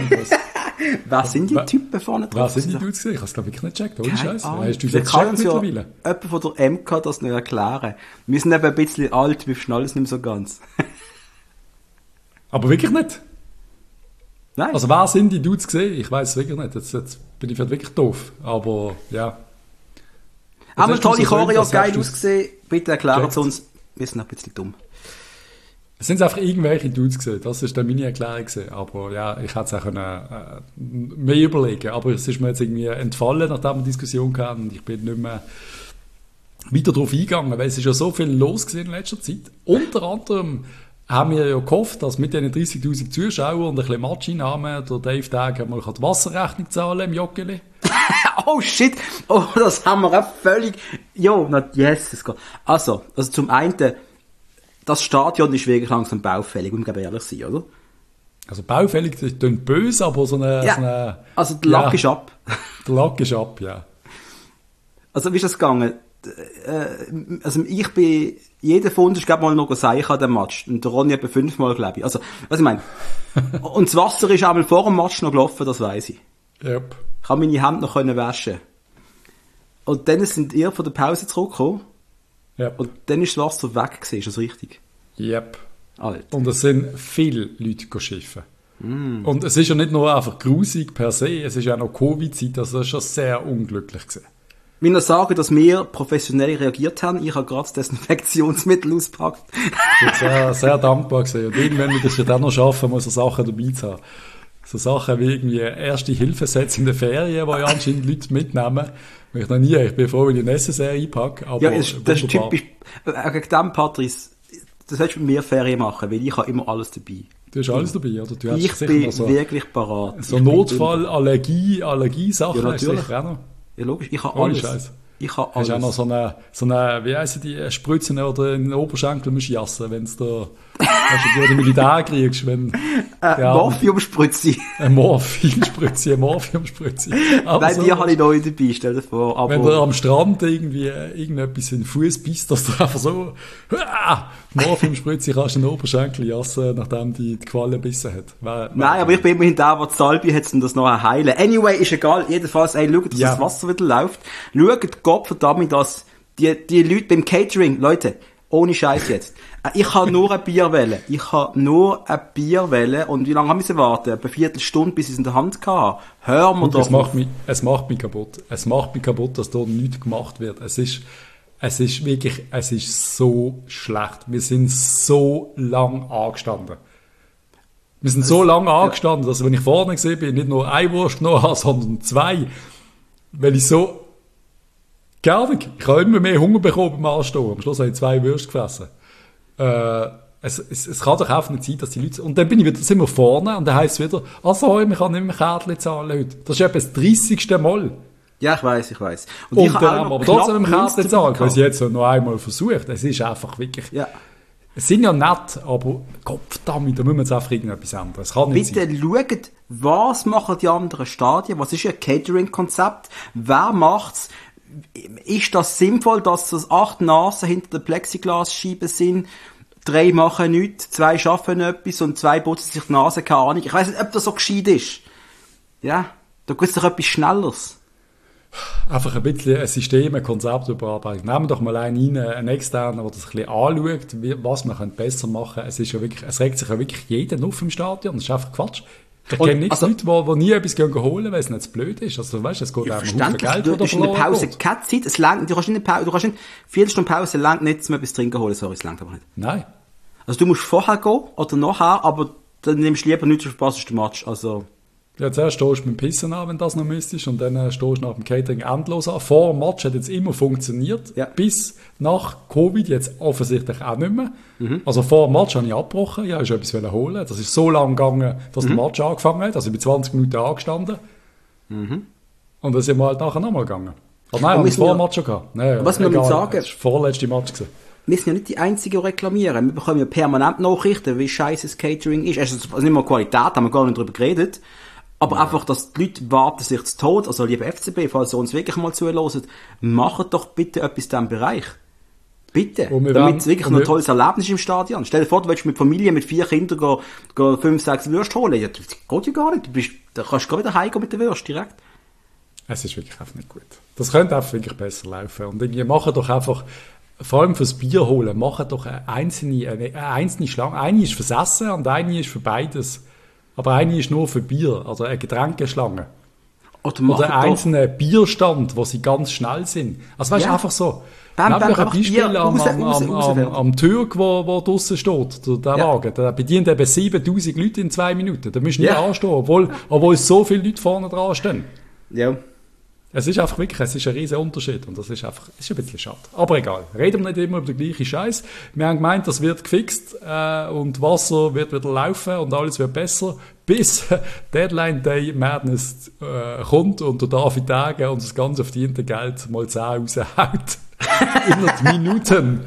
Wer sind die Typen vorne drauf? Wer sind die Dudes gesehen? Ich habe es glaube ich nicht gecheckt, ohne Scheiß. Hast du das jetzt gecheckt mittlerweile? Ja jemand von der M K das nicht erklären. Wir sind eben ein bisschen alt, wir schnallen es nicht mehr so ganz. Aber wirklich nicht? Nein. Also wer sind die Dudes gesehen? Ich weiß es wirklich nicht. Jetzt, jetzt bin ich wirklich doof. Aber ja. Haben wir tolle Choreo, geil ausgesehen. Bitte erklären Sie uns. Wir sind ein bisschen dumm. Es sind einfach irgendwelche Dudes gesehen. Das ist dann meine Erklärung gewesen. Aber ja, ich hätte es auch können, äh, mehr überlegen. Aber es ist mir jetzt irgendwie entfallen, nachdem wir eine Diskussion hatten. Und ich bin nicht mehr weiter darauf eingegangen, weil es ist ja so viel los gewesen in letzter Zeit. Unter anderem haben wir ja gehofft, dass mit diesen dreissigtausend Zuschauern und ein bisschen Matcheinnahmen der Dave Tag mal die Wasserrechnung zahlen im Joggeli. Oh shit! Oh, das haben wir auch völlig... Jo, na, yes, das geht. Also, also zum einen, das Stadion ist wirklich langsam baufällig, um ehrlich zu sein, oder? Also baufällig, das klingt böse, aber so eine... Ja, so eine also der Lack ja, ist ab. Der Lack ist ab, ja. Also wie ist das gegangen? Also ich bin... Jeder von uns ist glaube mal noch gesagt an dem Match. Und der Ronny etwa fünfmal, glaube ich. Also, was ich meine. Und das Wasser ist einmal vor dem Match noch gelaufen, das weiss ich. Yep. Ich habe meine Hände noch können waschen. Und dann sind ihr von der Pause zurückgekommen. Yep. Und dann ist das Wasser weg gewesen, ist das richtig? Yep. Alter. Und es sind viele Leute geschiffen. Mm. Und es ist ja nicht nur einfach grusig per se, es ist ja auch noch Covid-Zeit, also das ist schon sehr unglücklich gewesen. Ich will noch sagen, dass wir professionell reagiert haben. Ich habe gerade das Desinfektionsmittel ausgepackt. Ich bin sehr, sehr dankbar gewesen. Und irgendwann, wenn wir das ja dann noch schaffen, muss er Sachen dabei zu haben. So Sachen wie irgendwie erste Hilfesätze in den Ferien, die ja anscheinend Leute mitnehmen. Ich noch nie, ich bin froh, wenn ich eine S S R einpacke. Aber ja, ist, das ist typisch. Wegen dem, Patrice, das solltest du mit mir Ferien machen, weil ich habe immer alles dabei. Du hast alles dabei, oder? Du hast ich bin so, wirklich parat. So Notfall, Allergie, Allergiesachen ja, hast du sicher auch noch. Ja, logisch, ich habe alles. Scheiß. Ich habe alles. Hast du auch noch so eine, so eine wie heissen die, Spritzen oder in den Oberschenkel musst jassen, wenn du da, weißt du, die Militär kriegst, wenn, äh, ja, Morphiumspritze. Eine Morphiumspritze, eine Morphiumspritze. Nein, so, die habe ich neu dabei, stell dir vor. Aber wenn du am Strand irgendwie, irgendetwas in den Fuß bist, dass du einfach so, ah, Morphiumspritze kannst du in den Oberschenkel jassen, nachdem die die Qualle gebissen hat. Wer, Nein, wer aber ich bin immerhin der, der die Salbe hat, um das noch heilen. Anyway, ist egal. Jedenfalls, ey, schaut, dass ja. das Wasser wieder läuft. Schaut, Gott verdammt, dass die, die Leute beim Catering, Leute, Ohne Scheiß jetzt. Ich habe nur ein Bier wählen. Ich habe nur ein Bier wählen. Und wie lange haben wir warten? Eine Viertelstunde, bis ich es in der Hand hatte. Hör mir doch. Es macht mich, es macht mich kaputt. Es macht mich kaputt, dass da nichts gemacht wird. Es ist, es ist wirklich, es ist so schlecht. Wir sind so lang angestanden. Wir sind so lange angestanden, dass wenn ich vorne gesehen bin, nicht nur eine Wurst genommen habe, sondern zwei. Weil ich so, gerne, ich habe immer mehr Hunger bekommen beim Anstehen. Am Schluss habe ich zwei Würste gefressen. Äh, es, es, es kann doch einfach nicht sein, dass die Leute... Und dann bin ich wieder, sind wir vorne und dann heisst es wieder, ach so, ich kann nicht mehr Kärtchen zahlen heute. Das ist etwa das dreißigste Mal. Ja, ich weiss, ich weiss. Und, und ich dann haben wir aber trotzdem mit dem Kärtchen zahlen, weil sie jetzt noch einmal versucht. Es ist einfach wirklich... Ja. Es sind ja nett, aber Gottverdammt, da müssen wir jetzt einfach irgendetwas ändern. Es kann nicht Bitte sein. schaut, was machen die anderen Stadien? Was ist ihr Catering-Konzept? Wer macht's? Ist das sinnvoll, dass das acht Nasen hinter der Plexiglasscheibe sind? Drei machen nichts, zwei schaffen etwas und zwei putzen sich die Nase, keine Ahnung. Ich weiss nicht, ob das so gescheit ist. Ja, da gibt es doch etwas Schnelleres. Einfach ein bisschen ein System, ein Konzept überarbeiten. Nehmen wir doch mal einen rein, einen externen, der das ein bisschen anschaut, wie, was man besser machen kann. Es ist ja wirklich, es regt sich ja wirklich jeden auf im Stadion. Das ist einfach Quatsch. Ich kenne nicht also, Leute, die, die nie etwas gehen holen, weil es nicht zu blöd ist. Also, weißt, es geht ja, einfach um Geld, du, ist in der Pause keine Zeit. Es langt, du kannst in der Pause, du kannst in Viertelstunde Pause langt nicht, um etwas trinken holen. Sorry, es langt aber nicht. Nein. Also, du musst vorher gehen oder nachher, aber dann nimmst du lieber nichts, du verpasst den Match. Also, ja, zuerst stehst du mit dem Pissen an, wenn das noch müsstest, und dann äh, stehst du nach dem Catering endlos an. Vor dem Match hat jetzt immer funktioniert, ja. Bis nach Covid jetzt offensichtlich auch nicht mehr. Mhm. Also vor dem Match habe ich abgebrochen, ja, ich wollte etwas holen. Das ist so lang gegangen, dass mhm. der Match angefangen hat. Also ich bin zwanzig Minuten angestanden. Mhm. Und dann sind wir halt nachher nochmal gegangen. Aber nein, haben wir vor dem Match schon gehabt. Nein, was wir sagen, das war der vorletzte Match gewesen. Wir sind ja nicht die Einzigen, die reklamieren. Wir bekommen ja permanent Nachrichten, wie scheiße das Catering ist. Also nicht mal Qualität, haben wir gar nicht darüber geredet. Aber ja. Einfach, dass die Leute warten sich zu Tod. Also, liebe F C B, falls ihr uns wirklich mal zuhören, macht doch bitte etwas in diesem Bereich. Bitte. Damit es wirklich ein tolles Erlebnis ist im Stadion. Stell dir vor, du willst mit Familie, mit vier Kindern gehen, gehen fünf, sechs Würste holen. Ja, das geht ja gar nicht. Du bist, da kannst du gar wieder heimgehen mit der Würste direkt. Es ist wirklich einfach nicht gut. Das könnte einfach wirklich besser laufen. Und irgendwie machen doch einfach, vor allem fürs Bier holen, machen doch eine einzelne, eine einzelne Schlange. Eine ist fürs Essen und eine ist für beides. Aber eine ist nur für Bier, also eine Getränkeschlange. Oder, Oder einen einzelnen Bierstand, wo sie ganz schnell sind. Also weißt du, ja. Einfach so. Bam, bam, ein Beispiel am, am, am, am, am, am Türk, wo, wo draussen steht, der ja. Wagen. Der bedient eben siebentausend Leute in zwei Minuten. Da musst du nicht ja. anstehen, obwohl, obwohl so viele Leute vorne dran stehen. Ja. Es ist einfach wirklich, es ist ein riesen Unterschied und das ist einfach, es ist ein bisschen schade. Aber egal, reden wir nicht immer über den gleichen Scheiß. Wir haben gemeint, das wird gefixt äh, und Wasser wird wieder laufen und alles wird besser, bis Deadline Day Madness äh, kommt und der David Tage und das ganze verdiente Geld mal zehn raushaut. Innerhalb Minuten.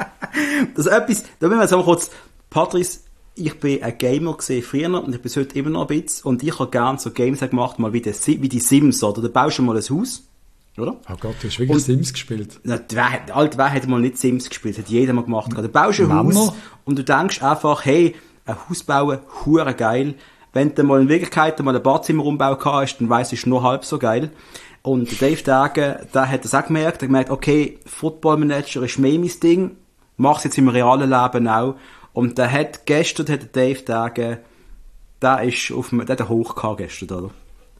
Das ist etwas, da müssen wir jetzt mal kurz, Patrice, ich bin ein Gamer gesehen früher und ich bin heute immer noch ein bisschen und ich habe gerne so Games gemacht, mal wie die, wie die Sims, oder? Da baust du mal ein Haus, oder? Oh Gott, du hast wirklich und, Sims gespielt. Na, wer, alt, wer hat mal nicht Sims gespielt? Hat jeder mal gemacht. Da baust du ein Mama. Haus und du denkst einfach, hey, ein Haus bauen, hure geil. Wenn du mal in Wirklichkeit mal ein Badzimmerumbau hast, dann weiss, es ist nur halb so geil. Und Dave Dage, der hat das auch gemerkt, er hat gemerkt, okay, Football Manager ist mehr mein Ding, mach's jetzt im realen Leben auch. Und der hat gestern, hat der Dave Dage, der ist auf dem, der hat einen Hoch gehabt gestern, oder?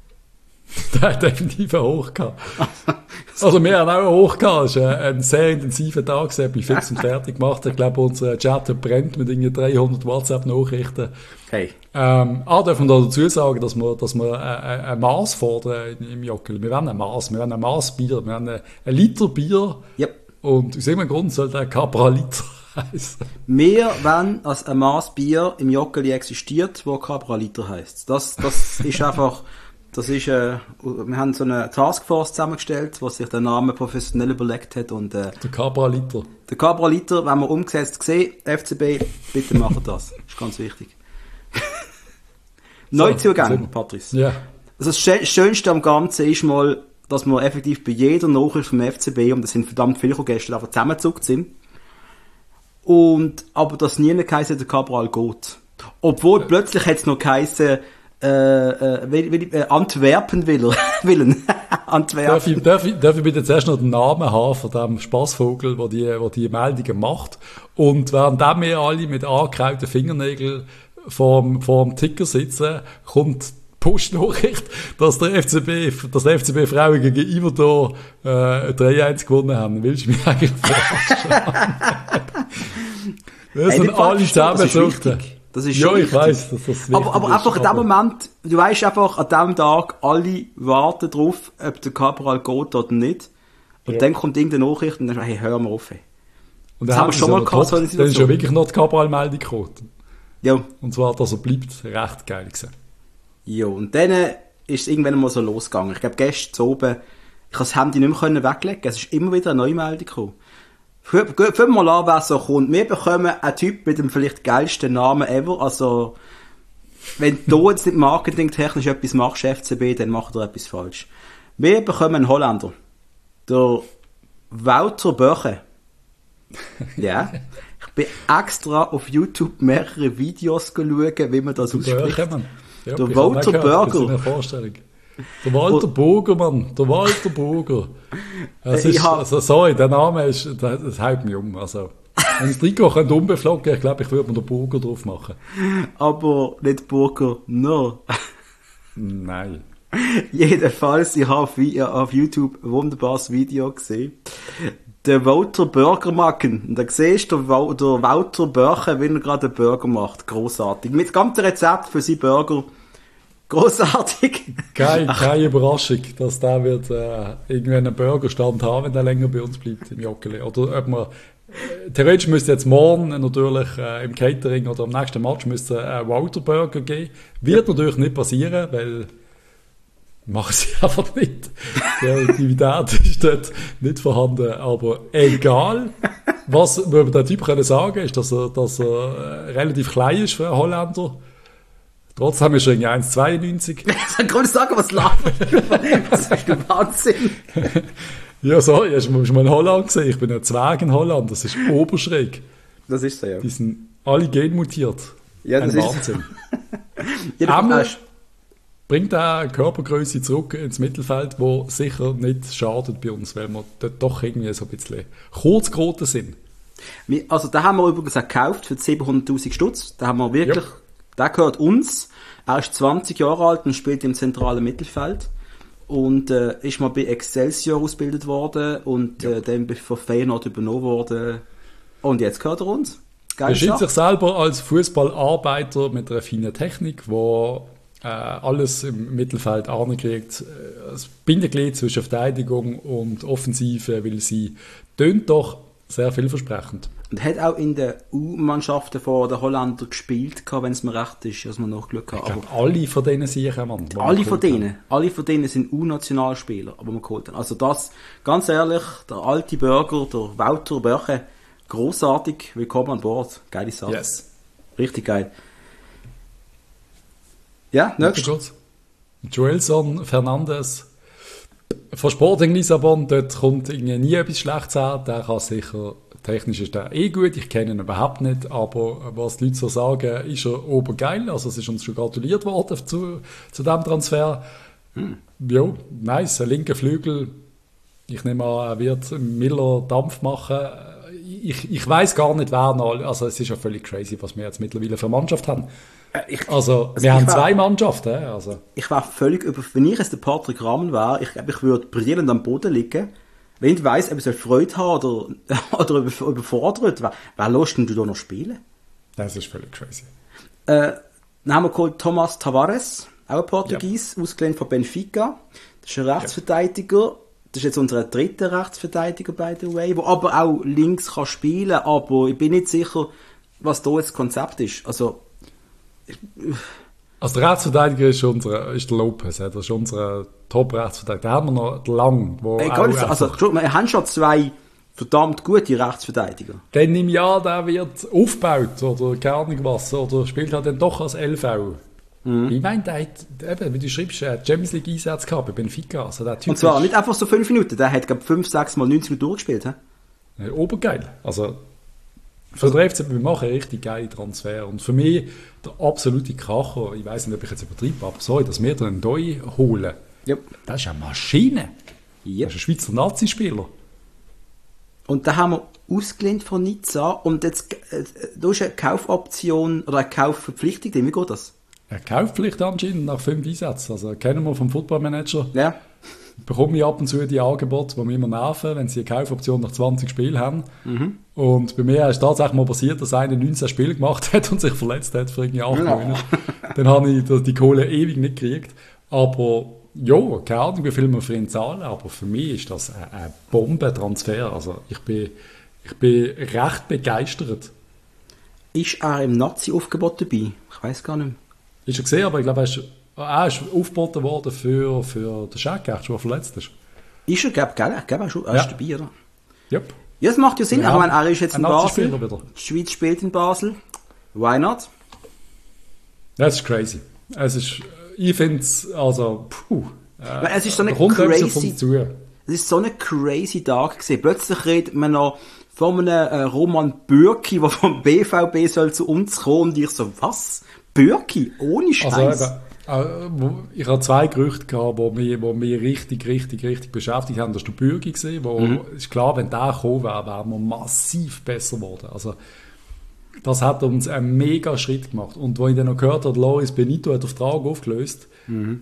Der hat definitiv einen Hoch gehabt. Also wir haben auch einen Hoch gehabt. Es war ein sehr intensiver Tag, ich bin fix und fertig gemacht. Ich glaube, unser Chat brennt mit irgendwie dreihundert WhatsApp-Nachrichten. Hey. Ähm, ah, darf man da dazu sagen, dass wir, dass wir ein, ein Maß fordern im Jockel. Wir wollen ein Maß, wir wollen ein Maß Bier, wir wollen ein, ein Liter Bier. Yep. Und aus irgendeinem Grund soll der Capra Liter heißen. Wir wollen, als ein Maß Bier im Joggeli existiert, wo Capra Liter heisst. Das, das ist einfach, das ist, äh, wir haben so eine Taskforce zusammengestellt, die sich den Namen professionell überlegt hat und, äh, der Capra Liter. Der Capra Liter, wenn wir umgesetzt sehen, F C B, bitte machen das. Das ist ganz wichtig. Neuzugänge, so, Patrice. Ja. Also das Schönste am Ganzen ist mal, dass wir effektiv bei jeder Nachricht vom F C B, und das sind verdammt viele gestern, einfach zusammengezuckt sind. Und, aber dass nie geheißen, der Cabral geht. Obwohl, plötzlich hat es noch geheißen, äh, äh, will, will, äh, Antwerpen will er. Willen. Antwerpen. Darf ich, darf, ich, darf ich bitte zuerst noch den Namen haben von dem Spassvogel, der die, der die Meldungen macht? Und während wir alle mit angekauten Fingernägeln vorm, vorm Ticker sitzen, kommt die Postnachricht, dass der F C B, dass der F C B Frauen gegen Iverdor äh, drei eins gewonnen haben. Willst du mich eigentlich verarschen? Das sind alle zusammengesucht. Das ist ja, schon ich weiss, dass das aber, aber einfach in dem Moment, du weißt einfach, an dem Tag, alle warten drauf, ob der Cabral geht oder nicht. Und ja. Dann kommt irgendeine Nachricht und dann sagst du, hey, hör mal auf. Ey. Und dann haben wir schon mal gehabt, so eine Situation. Dann ist ja wirklich noch die Cabral-Meldung gekommen. Ja. Und zwar, dass er bleibt, recht geil gewesen. Ja, und dann ist es irgendwann mal so losgegangen. Ich glaube, gestern oben, ich konnte das Handy nicht mehr weglegen. Es ist immer wieder eine neue Meldung gekommen. Fangen wir mal an, wer so kommt. Wir bekommen einen Typ mit dem vielleicht geilsten Namen ever. Also, wenn du jetzt nicht marketingtechnisch etwas machst, F C B, dann macht er etwas falsch. Wir bekommen einen Holländer. Der Wouter Böche. Ja. Ich bin extra auf YouTube mehrere Videos schauen, wie man das ausspricht. Ja, der Wouter Burger. Der Walter Burger, Mann. Der Walter Burger. Das ist, also, sorry, der Name ist, das, das haut mich um. Also, wenn das Trikot könnte umbeflocken, ich glaube, ich würde mir den Burger drauf machen. Aber nicht Burger, no. Nein. Jedenfalls, ich habe auf YouTube ein wunderbares Video gesehen. Der Wouter Burger machen. Und da siehst du, der Wouter Burger, wie er gerade einen Burger macht. Grossartig. Mit ganzem Rezept für seinen Burger. Grossartig. Keine, keine Überraschung, dass der wird äh, irgendwie einen Burgerstand haben, wenn der länger bei uns bleibt im Joggeli. Oder ob man äh, theoretisch müsste jetzt morgen natürlich äh, im Catering oder am nächsten Match müsste ein Wouter Burger geben. Wird ja. Natürlich nicht passieren, weil machen sie einfach nicht. Die Aktivität ist dort nicht vorhanden. Aber egal, was wir über den Typ können sagen, ist, dass er, dass er relativ klein ist für einen Holländer. Trotzdem ist er irgendwie eins Komma zweiundneunzig. Ich kann gerade sagen, was labert. Das ist der Wahnsinn. Ja, sorry, hast du schon mal in Holland gesehen? Ich bin ein Zwerg in Holland, das ist oberschräg. Das ist so, ja. Die sind alle genmutiert. Ja, das ein ist Wahnsinn. Einmal bringt auch Körpergröße zurück ins Mittelfeld, wo sicher nicht schadet bei uns, weil wir dort doch irgendwie so ein bisschen kurz geraten sind. Also, da haben wir übrigens auch gekauft für siebenhunderttausend Stutz. Da haben wir wirklich... Ja. Der gehört uns. Er ist zwanzig Jahre alt und spielt im zentralen Mittelfeld. Und äh, ist mal bei Excelsior ausgebildet worden und ja. äh, dann von Feyenoord übernommen worden. Und jetzt gehört er uns. Er sieht sich selber als Fußballarbeiter mit einer feinen Technik, wo äh, alles im Mittelfeld ankriegt. Das Bindeglied zwischen Verteidigung und Offensive, weil sie tönt doch sehr vielversprechend. Und hat auch in den U-Mannschaften von den Holländer gespielt, wenn es mir recht ist, dass man nachgeschaut hat. Ich glaube, alle von denen sind Mann. Alle von denen. Haben. Alle von denen sind U-Nationalspieler, aber man geholt haben. Also das, ganz ehrlich, der alte Burger, der Wouter Böche, grossartig, willkommen an Bord. Geile Sache. Yes. Richtig geil. Ja, nächstes. Joelson Fernandes von Sporting Lissabon, dort kommt irgendwie nie etwas Schlechtes an. Der kann sicher... Technisch ist er eh gut, ich kenne ihn überhaupt nicht, aber was die Leute so sagen, ist er obergeil. Also es ist uns schon gratuliert worden zu, zu diesem Transfer. Hm. Ja, nice, ein linker Flügel. Ich nehme an, er wird Miller Dampf machen. Ich, ich weiss gar nicht, wer noch. Also es ist ja völlig crazy, was wir jetzt mittlerweile für eine Mannschaft haben. Ich, also, also wir haben war, zwei Mannschaften. Also. Ich war völlig über... Wenn ich jetzt der Patrick Rahmen wäre, ich glaube, ich würde brillierend am Boden liegen. Wenn ich weiss, ob ich Freude habe oder, oder überfordert, wer, wer lässt denn du da noch spielen? Das ist völlig crazy. Äh, dann haben wir geholt Thomas Tavares, auch ein Portugies, ja. Ausgelehnt von Benfica. Das ist ein Rechtsverteidiger. Ja. Das ist jetzt unser dritter Rechtsverteidiger, by the way, der aber auch links kann spielen, aber ich bin nicht sicher, was da jetzt das Konzept ist. Also, ich, Also der Rechtsverteidiger ist, unser, ist der Lopez, das ist unser Top-Rechtsverteidiger. Da haben wir noch den Lang. Wo Ey, also, also, wir haben schon zwei verdammt gute Rechtsverteidiger. Dann im Jahr, der wird aufgebaut oder keine Ahnung was, oder spielt halt dann doch als L V. Mhm. Ich meine, der hat, eben, wie du schreibst, er hat Champions League Einsatz gehabt bei Benfica. Also der typ Und zwar nicht einfach so fünf Minuten, der hat glaube fünf, sechs Mal neunzig Minuten durchgespielt. He? Ja, obergeil. Also Für den F C, wir machen richtig geile Transfer. Und für mich der absolute Kracher, ich weiss nicht, ob ich jetzt übertreibe, aber sorry, dass wir da einen Doi holen, Yep. das ist eine Maschine. Yep. Das ist ein Schweizer Nazi-Spieler. Und da haben wir ausgelehnt von Nizza und jetzt, äh, da ist eine Kaufoption oder eine Kaufverpflichtung, wie geht das? Er Kaufpflicht anscheinend nach fünf Einsätzen. Also kennen wir vom Footballmanager. Ja. Bekomme ich ab und zu die Angebote, die mich immer nerven, wenn sie eine Kaufoption nach zwanzig Spielen haben. Mhm. Und bei mir ist tatsächlich mal passiert, dass einer neunzehn Spiele gemacht hat und sich verletzt hat für irgendwie acht Ja. Monate. Dann habe ich die Kohle ewig nicht gekriegt. Aber ja, keine Ahnung, wie viel wir für ihn zahlen, aber für mich ist das ein, ein Bombentransfer. Also ich bin, ich bin recht begeistert. Ist er im Nazi-Aufgebot dabei? Ich weiß gar nicht mehr. Ist er gesehen, aber ich glaube, er ist, er ist aufgeboten worden für, für den Scheck, der schon verletzt ist. Ist er, gell, gell, gell, er ist, er Ja. ist dabei, oder? Yep. Ja, das macht ja Sinn. Ja, Ich meine, er ist jetzt ein in Basel. Nazi-Spieler wieder. Die Schweiz spielt in Basel. Why not? Das ist crazy. Es ist, ich finde es, also, puh. Äh, Weil es ist so eine da kommt etwas auf crazy- uns zu. Es ist so ein crazy Tag gewesen. Plötzlich redet man noch von einem äh, Roman Bürki, der vom B V B soll zu uns kommen. Und ich so, was? Bürki? Ohne Scheiß? Also, eben, äh, wo- ich habe zwei Gerüchte gehabt, die mich, die mich richtig, richtig, richtig beschäftigt haben. Das war der Bürgi gesehen, wo, Mhm. ist klar, wenn der gekommen wäre, wären wir massiv besser geworden. Also, das hat uns einen mega Schritt gemacht. Und wo ich dann noch gehört habe, Loris Benito hat den Vertrag aufgelöst, Mhm.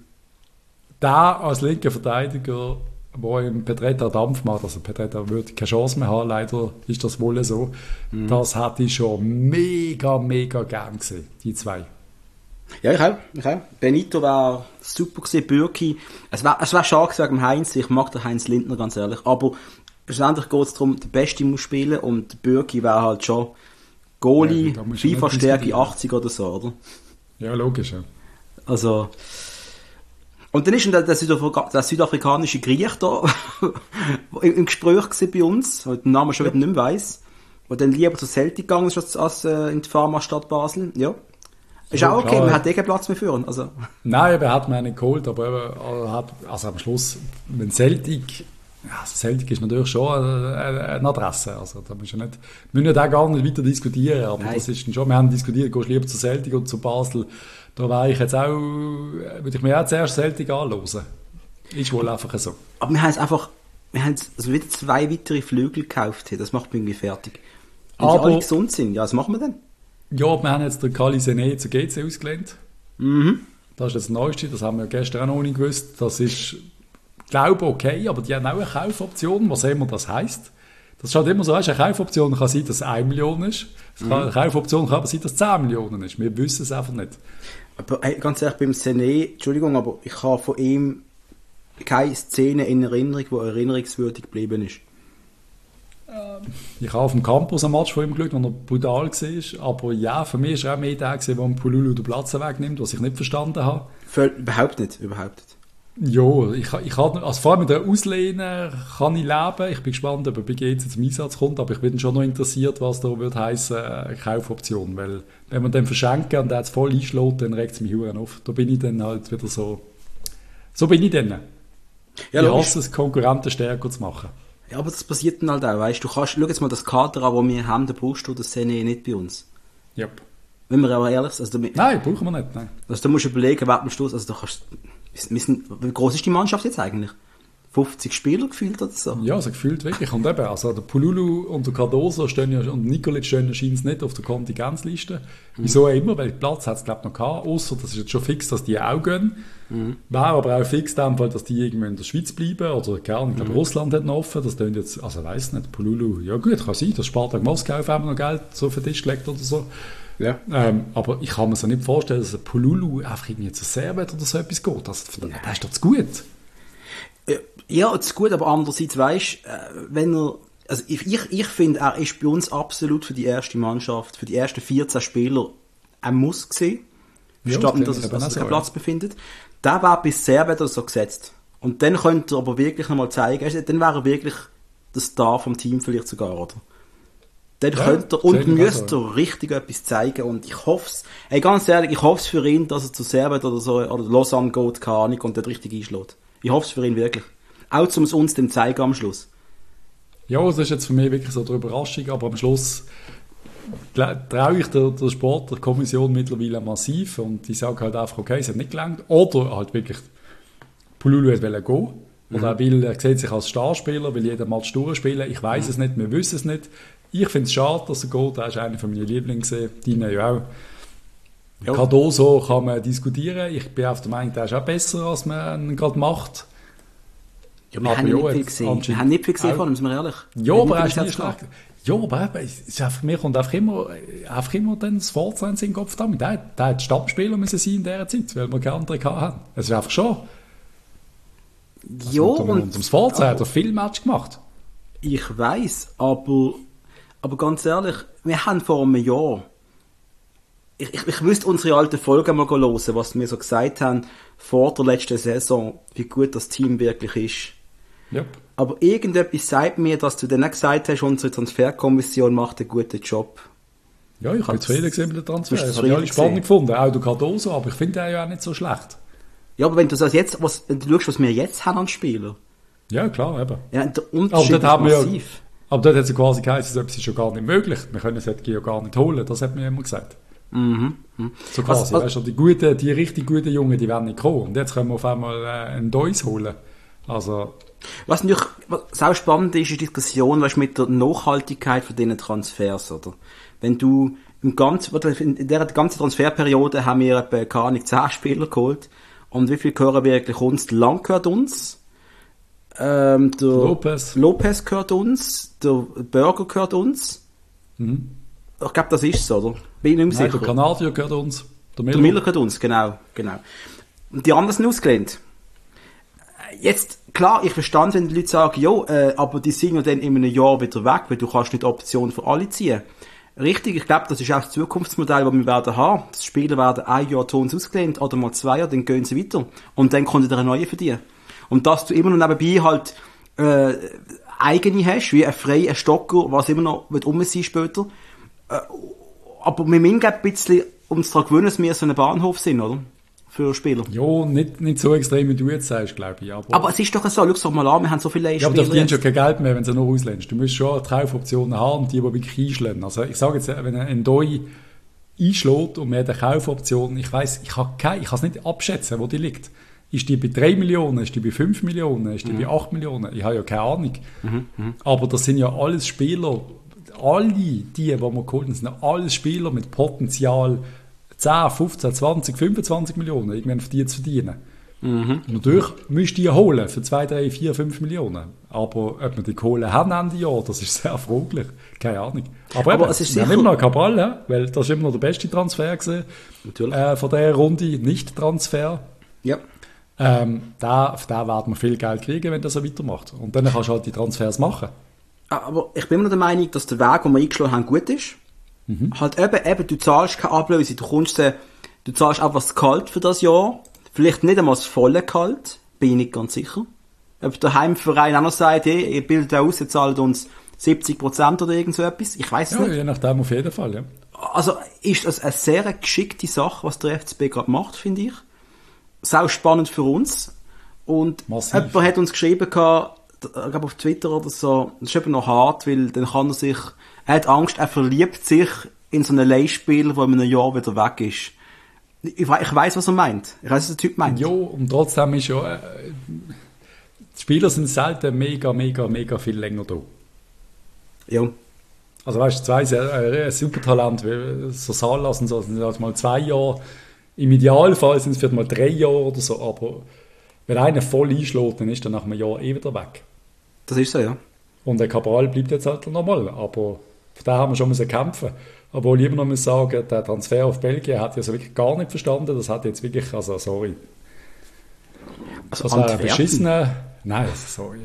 der als linker Verteidiger, der im Petretta Dampf macht, also Petretta würde keine Chance mehr haben, leider ist das wohl so, Mhm. das hätte ich schon mega, mega gern gesehen, die zwei. Ja, ich auch. Ich auch. Benito war super gewesen, Bürki. Es war, es war schade gewesen wegen dem Heinz. Ich mag den Heinz Lindner, ganz ehrlich. Aber schlussendlich geht es darum, der Beste muss spielen und der Bürki war halt schon Goalie, Ja, da musst du nicht FIFA-Stärke diskutieren. achtzig oder so, oder? Ja, logisch. Ja. Also. Und dann ist dann der, der, Südafrika der südafrikanische Griech da im, im Gespräch gewesen bei uns, weil ich den Namen schon wieder nicht mehr weiss. Und dann lieber zu Celtic gegangen ist als, als äh, in die Pharma-Stadt Basel. Ja. Ist Ja, auch okay, klar. man hat eh keinen Platz mehr führen. Also. Nein, eben hat man nicht geholt, aber eben, er hat, also am Schluss, wenn Celtic, ja, also Celtic ist natürlich schon eine, eine Adresse, also da müssen wir nicht, wir müssen da gar nicht weiter diskutieren, aber Nein. das ist dann schon, wir haben diskutiert, gehst du lieber zu Celtic oder zu Basel, da wäre ich jetzt auch, würde ich mir auch zuerst Celtic anhören. Ist wohl einfach so. Aber wir haben es einfach, wir haben jetzt also wieder zwei weitere Flügel gekauft. Das macht mich irgendwie fertig. Wenn die Aber- alle gesund sind, ja, was machen wir denn? Ja, wir haben jetzt den Kali Sene zu G C ausgelehnt. Mhm. Das ist das Neueste, das haben wir gestern auch noch nicht gewusst. Das ist, glaube ich, okay, aber die haben auch eine Kaufoption, was immer das heisst. Das ist halt immer so, weißt, eine Kaufoption kann sein, dass es eine Million ist. Eine Kaufoption kann aber sein, dass es zehn Millionen ist. Wir wissen es einfach nicht. Aber hey, ganz ehrlich, beim Sené, Entschuldigung, aber ich habe von ihm keine Szene in Erinnerung, die erinnerungswürdig geblieben ist. Ich habe auf dem Campus ein Match von ihm geschaut, wo er brutal war. Aber ja, für mich war er auch mehr der, gewesen, der Pululu den Platz wegnimmt, was ich nicht verstanden habe. Völ überhaupt nicht, überhaupt nicht. Ja, ich, ich kann, also vor allem mit der Auslehne kann ich leben. Ich bin gespannt, ob er bei G C zum Einsatz kommt, aber ich bin schon noch interessiert, was da wird heissen, äh, Kaufoption. Weil, wenn man den verschenken und der jetzt voll einschlägt, dann regt es mich verdammt auf. Da bin ich dann halt wieder so, so bin ich dann. Ja, ich logisch. hasse es, Konkurrenten stärker zu machen. Ja, aber das passiert dann halt auch, weißt du. Du kannst, schau jetzt mal das Kader an, das wir haben, da brauchst du das Sené nicht bei uns. Yep. Wenn wir aber ehrlich sind, also, da- Nein, brauchen wir nicht. Nein. also da musst du überlegen, wer am Schluss, also da kannst wir sind, wie groß ist die Mannschaft jetzt eigentlich? fünfzig Spieler gefühlt oder so? Ja, also gefühlt wirklich. Und eben, also der Pululu und der Cardoso stehen ja, und Nikolic stehen ja scheinbar nicht auf der Kontingenzliste. Wieso auch immer, weil Platz hat es glaube ich noch gehabt, ausser das ist jetzt schon fix, dass die auch gehen. Mhm. Wäre aber auch fix in dem Fall, dass die irgendwann in der Schweiz bleiben, oder gerne, ich glaube Mhm. Russland hat noch offen, das klingt jetzt, also ich weiss nicht, Pululu, ja gut, kann sein, dass Spartak Moskau auf einmal noch Geld so auf den Tisch gelegt oder so. Ja. Ähm, aber ich kann mir so nicht vorstellen, dass ein Pululu einfach irgendwie zu Servet oder so etwas geht. Das, das ist doch zu gut. Ja, das ist gut, aber andererseits weisst, äh, wenn er, also ich, ich, ich finde, er ist bei uns absolut für die erste Mannschaft, für die ersten vierzehn Spieler ein Muss gewesen. Ja, Verstanden, das dass es finde ich dass eben er auch keinen so, Platz befindet. Der war bis Servet oder so gesetzt. Und dann könnte er aber wirklich nochmal zeigen, also, dann wäre er wirklich der Star vom Team vielleicht sogar, oder? Dann Ja, könnte er sehe und ich auch müsste so. er richtig etwas zeigen und ich hoffe es, ey, ganz ehrlich, ich hoffe es für ihn, dass er zu Servet oder so, oder Lausanne geht, keine Ahnung, und dort richtig einschlägt. Ich hoffe es für ihn wirklich. Auch um es uns dann zeigen am Schluss. Ja, das ist jetzt für mich wirklich so eine Überraschung, aber am Schluss, traue ich der, der Sportkommission mittlerweile massiv und die sagen halt einfach, okay, es hat nicht gelangt. Oder halt wirklich, Pululu wollte gehen. Oder mhm. er, will, er sieht sich als Starspieler, will jeden Match durchspielen. Ich weiß mhm. es nicht, wir wissen es nicht. Ich finde es schade, dass er geht. Er ist einer von meinen Lieblingen. Deine ja auch. Ja. Cardoso kann man diskutieren. Ich bin auf der Meinung, der ist auch besser, als man ihn gerade macht. Ja, wir, haben ja, nicht viel gesehen. wir haben nicht viel gesehen von ihm, sind wir ehrlich. Ja, aber er ist nicht schlecht. Ja, aber es ist einfach, mir kommt einfach immer, einfach immer dann das Forza in den Kopf damit. Der, der hat Stammspieler müssen sein in dieser Zeit, weil wir keine andere hatten. Es ist einfach schon. Ja, also, und, und, und ums Forza hat er viel Match gemacht. Ich weiss, aber, aber ganz ehrlich, wir haben vor einem Jahr, ich, ich, ich wüsste unsere alten Folgen mal hören, was wir so gesagt haben, vor der letzten Saison, wie gut das Team wirklich ist. Yep. Aber irgendetwas sagt mir, dass du dann auch gesagt hast, unsere Transferkommission macht einen guten Job. Ja, ich bin zufrieden gesehen mit dem Transfer. Ich habe alle spannend gefunden, auch der Cardoso, aber ich finde den ja auch nicht so schlecht. Ja, aber wenn du das jetzt, was, wenn du schaust, was wir jetzt haben an Spieler. Ja, klar, eben. Ja, der Unterschied aber ist massiv. Ja, aber dort hat es ja quasi geheißen, es ist schon gar nicht möglich. Wir können es ja gar nicht holen, das hat mir immer gesagt. Mhm. Mhm. So quasi, also, weißt du, die guten, die richtig guten Jungen, die werden nicht kommen. Und jetzt können wir auf einmal äh, einen Deus holen. Also. Was natürlich, was auch spannend ist, ist die Diskussion, weißt, mit der Nachhaltigkeit von diesen Transfers, oder? Wenn du im ganzen, in der ganzen Transferperiode haben wir etwa, keine Ahnung, zehn Spieler geholt. Und wie viel gehören wirklich uns? Lang gehört uns. Ähm, der Lopez. Lopez gehört uns. Der Burger gehört uns. Mhm. Ich glaube, das ist so, oder? Bin ich nicht mehr Nein, sicher. Der Kanadier gehört uns. Der Miller. der Miller gehört uns, genau, genau. Und die anderen sind ausgelehnt. Jetzt, klar, ich verstand, wenn die Leute sagen, ja, äh, aber die sind ja dann in einem Jahr wieder weg, weil du kannst nicht Optionen für alle ziehen. Richtig, ich glaube, das ist auch das Zukunftsmodell, das wir werden haben. Die Spieler werden ein Jahr zu uns ausgelehnt oder mal zwei Jahre, dann gehen sie weiter. Und dann kommt wieder eine neue für dich. Und dass du immer noch nebenbei halt äh, eigene hast, wie ein Frey, ein Stocker, was immer noch wird um sein später. Äh, aber wir müssen ein bisschen uns daran gewöhnen, dass wir so ein Bahnhof sind, oder? Für Spieler. Ja, nicht, nicht so extrem, wie du jetzt sagst, glaube ich. Aber, aber es ist doch so, schau doch mal an, wir haben so viele ja, Spieler. Aber du verdienst schon kein Geld mehr, wenn du nur ausländst. Du musst schon Kaufoptionen haben, die, die wirklich einschlagen. Also ich sage jetzt, wenn ein Doi einschlägt und man hat eine Kaufoption, ich weiss, ich kann keine, ich kann es nicht abschätzen, wo die liegt. Ist die bei drei Millionen, ist die bei fünf Millionen, ist die mhm. bei acht Millionen? Ich habe ja keine Ahnung. Mhm. Mhm. Aber das sind ja alles Spieler, alle die, die wir geholt haben, sind alles Spieler mit Potenzial, zehn, fünfzehn, zwanzig, fünfundzwanzig Millionen irgendwann für die zu verdienen. Mhm. Natürlich müsst ihr die holen für zwei, drei, vier, fünf Millionen. Aber ob wir die Kohle haben Ende Jahr, das ist sehr fraglich. Keine Ahnung. Aber, aber eben, es ist wir sicher... haben immer noch Cabral, ja? Weil das ist immer noch der beste Transfer gewesen. Natürlich. Äh, von dieser Runde, Nicht-Transfer. Ja. Ähm, da, auf den werden wir viel Geld kriegen, wenn das so weitermacht. Und dann kannst du halt die Transfers machen. Aber ich bin immer noch der Meinung, dass der Weg, den wir eingeschlagen haben, gut ist. Mhm. Halt eben, eben, du zahlst keine Ablöse, du kommst, äh, du zahlst einfach das Gehalt für das Jahr. Vielleicht nicht einmal das volle Gehalt, bin ich nicht ganz sicher. Ob der Heimverein auch noch sagt, hey, ihr bildet aus, ihr zahlt uns siebzig Prozent oder irgend so etwas. Ich weiss ja, nicht. Je nachdem auf jeden Fall, ja. Also, ist das eine sehr geschickte Sache, was der F C B gerade macht, finde ich. Sau spannend für uns. Und Massiv. Jemand hat uns geschrieben, gehabt, ich glaube auf Twitter oder so, das ist eben noch hart, weil dann kann er sich, er hat Angst, er verliebt sich in so einen Leihspieler, der in einem Jahr wieder weg ist. Ich, ich weiss, was er meint. Ich weiss, was der Typ meint. Ja, und trotzdem ist ja, äh, die Spieler sind selten mega, mega, mega viel länger da. Ja. Also weißt du, zwei äh, ein Supertalent, wie so Salas und so, sind also mal zwei Jahre. Im Idealfall sind es vielleicht mal drei Jahre oder so, aber wenn einer voll einschlägt, dann ist er nach einem Jahr eh wieder weg. Das ist so, ja. Und der Cabral bleibt jetzt halt normal, aber von daher haben wir schon müssen kämpfen. Aber ich immer noch muss sagen, der Transfer auf Belgien hat ja so wirklich gar nicht verstanden. Das hat jetzt wirklich, also sorry. Also das war ein beschissener... Nein, sorry.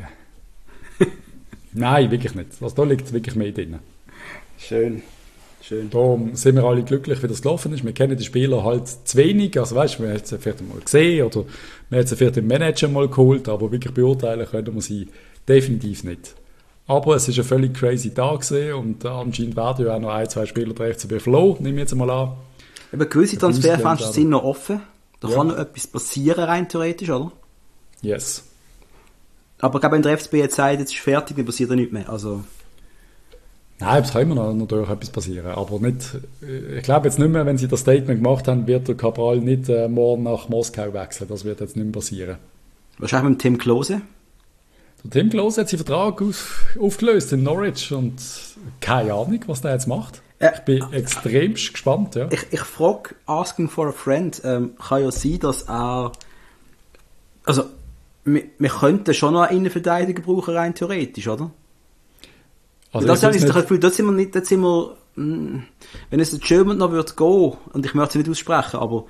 Nein, wirklich nicht. Also da liegt wirklich mehr drin. Schön. Schön. Da sind wir alle glücklich, wie das gelaufen ist. Wir kennen die Spieler halt zu wenig. Also weißt du, wir haben sie vielleicht mal gesehen oder wir haben sie vielleicht im Manager mal geholt, aber wirklich beurteilen können wir sie definitiv nicht. Aber es ist ein völlig crazy Tag gewesen und anscheinend werden ja auch noch ein, zwei Spieler der F C B verloren, nehme ich jetzt mal an. Aber gewisse Transferfenster sind noch offen. Da ja. kann noch etwas passieren, rein theoretisch, oder? Yes. Aber ich glaube, wenn der F C B jetzt sagt, jetzt ist fertig, dann passiert ja nichts mehr. Also... Nein, es kann immer noch natürlich etwas passieren, aber nicht, ich glaube jetzt nicht mehr, wenn sie das Statement gemacht haben, wird der Cabral nicht äh, morgen nach Moskau wechseln, das wird jetzt nicht mehr passieren. Wahrscheinlich mit dem Tim Klose? Der Tim Klose hat seinen Vertrag auf, aufgelöst in Norwich und keine Ahnung, was der jetzt macht. Äh, ich bin extremst gespannt, ja. Ich, ich frage, asking for a friend, ähm, kann ja sein, dass er, also, wir, wir könnten schon noch einen Innenverteidiger brauchen, rein theoretisch, oder? Also das habe ich das nicht... Gefühl, da sind wir nicht, da sind wir, mh, wenn es der German noch würde gehen, und ich möchte es nicht aussprechen, aber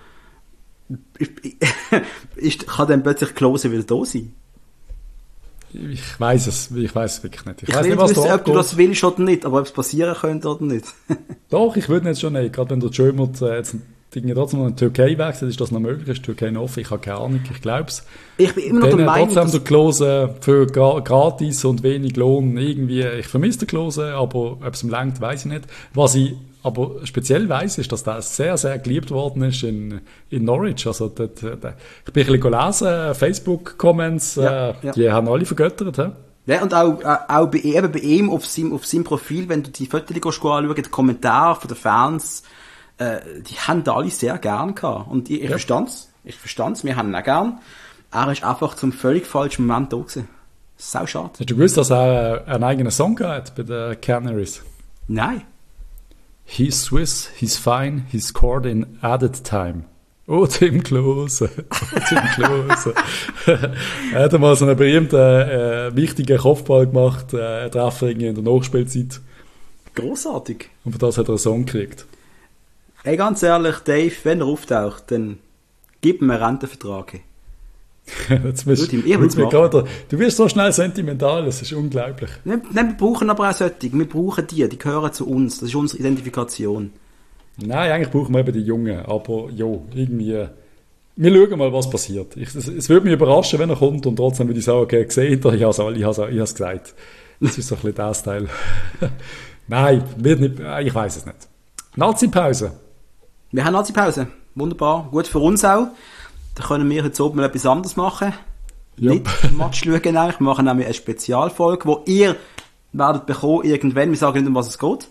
ist, kann dann plötzlich Klose wieder da sein? Ich weiß es, ich weiß es wirklich nicht. Ich, ich weiß will nicht, was wissen, da ob du das willst oder nicht, aber ob es passieren könnte oder nicht. Doch, ich würde jetzt schon nicht. Gerade wenn der German äh, jetzt Dinge trotzdem noch in die Türkei wechselt, ist das noch möglich, ist die Türkei noch offen, ich habe keine Ahnung, ich glaube es. Ich bin immer noch Dann der Meinung, trotzdem der Klose für gra gratis und wenig Lohn irgendwie, ich vermisse den Klose, aber ob es ihm langt, weiß ich nicht. Was ich aber speziell weiss, ist, dass der sehr, sehr geliebt worden ist in, in Norwich. Also, dort, dort, ich bin ein bisschen gelesen, Facebook-Comments, ja, äh, ja. die haben alle vergöttert. He? Ja, und auch, äh, auch bei, eben bei ihm auf seinem, auf seinem Profil, wenn du die Fotos anschaust, die Kommentare von den Fans, äh, die haben da alle sehr gern gehabt. Und ich, ich ja. verstand's. Ich verstand's. Wir haben ihn auch gern. Er ist einfach zum völlig falschen Moment da gewesen. Sau schade. Hast du gewusst, dass er einen eigenen Song hat bei den Canaries? Nein. He's Swiss, he's fine, he scored in added time. Oh, Tim Klose. Oh, Tim Klose. Er hat mal so einen berühmten, äh, wichtigen Kopfball gemacht, äh, Treffer in der Nachspielzeit. Grossartig. Und für das hat er einen Song gekriegt. Ey, ganz ehrlich, Dave, wenn er auftaucht, dann gib ihm einen Rentenvertrag. Jetzt bist, ich du, gerade, du wirst so schnell sentimental, das ist unglaublich. Nein, wir brauchen aber auch solche. Wir brauchen die, die gehören zu uns. Das ist unsere Identifikation. Nein, eigentlich brauchen wir eben die Jungen, aber ja, irgendwie... Wir schauen mal, was passiert. Ich, es, es würde mich überraschen, wenn er kommt und trotzdem würde ich sagen, okay, gesehen, ich habe es ich has, ich has gesagt. Das ist so ein bisschen das Teil. Nein, wird nicht, ich weiß es nicht. Nazi-Pause. Wir haben Nazi-Pause. Wunderbar. Gut für uns auch. Da können wir heute oben mal etwas anderes machen. Yep. Nicht Match schauen, wir machen nämlich eine Spezialfolge, wo ihr werdet bekommen irgendwann. Wir sagen nicht, um was es geht.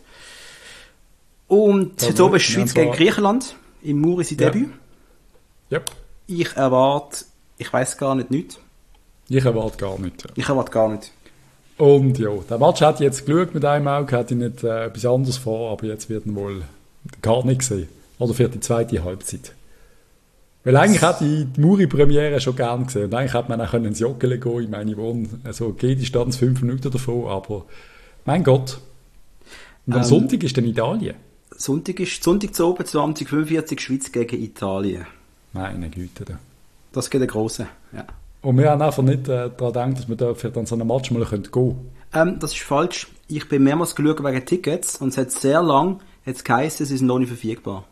Und heute oben ist Schweiz gegen Griechenland im Murisi-Debüt. Yep. Ich erwarte, ich weiss gar nicht, nichts. Ich erwarte gar nicht. Ja. Ich erwarte gar nicht. Und ja, der Match hat jetzt geschaut mit einem Auge, hätte ich nicht äh, etwas anderes vor, aber jetzt wird ihn wohl gar nicht sehen. Oder für die zweite Halbzeit. Weil eigentlich hätte ich die Muri-Premiere schon gern gesehen. Und eigentlich hätte man auch ins Joggeli gehen. Ich meine, ich wohne also Gehdistanz fünf Minuten davon, aber mein Gott. Und am ähm, Sonntag ist dann Italien. Sonntag ist Sonntag zu oben, zwanzig fünfundvierzig, Schweiz gegen Italien. Meine Güte. Da. Das geht der Grosse, ja. Und wir haben einfach nicht äh, daran gedacht, dass wir da für dann so einen Match mal gehen können. Ähm, das ist falsch. Ich bin mehrmals geschaut wegen Tickets und es hat sehr lang jetzt geheißen, sie sind noch nicht verfügbar.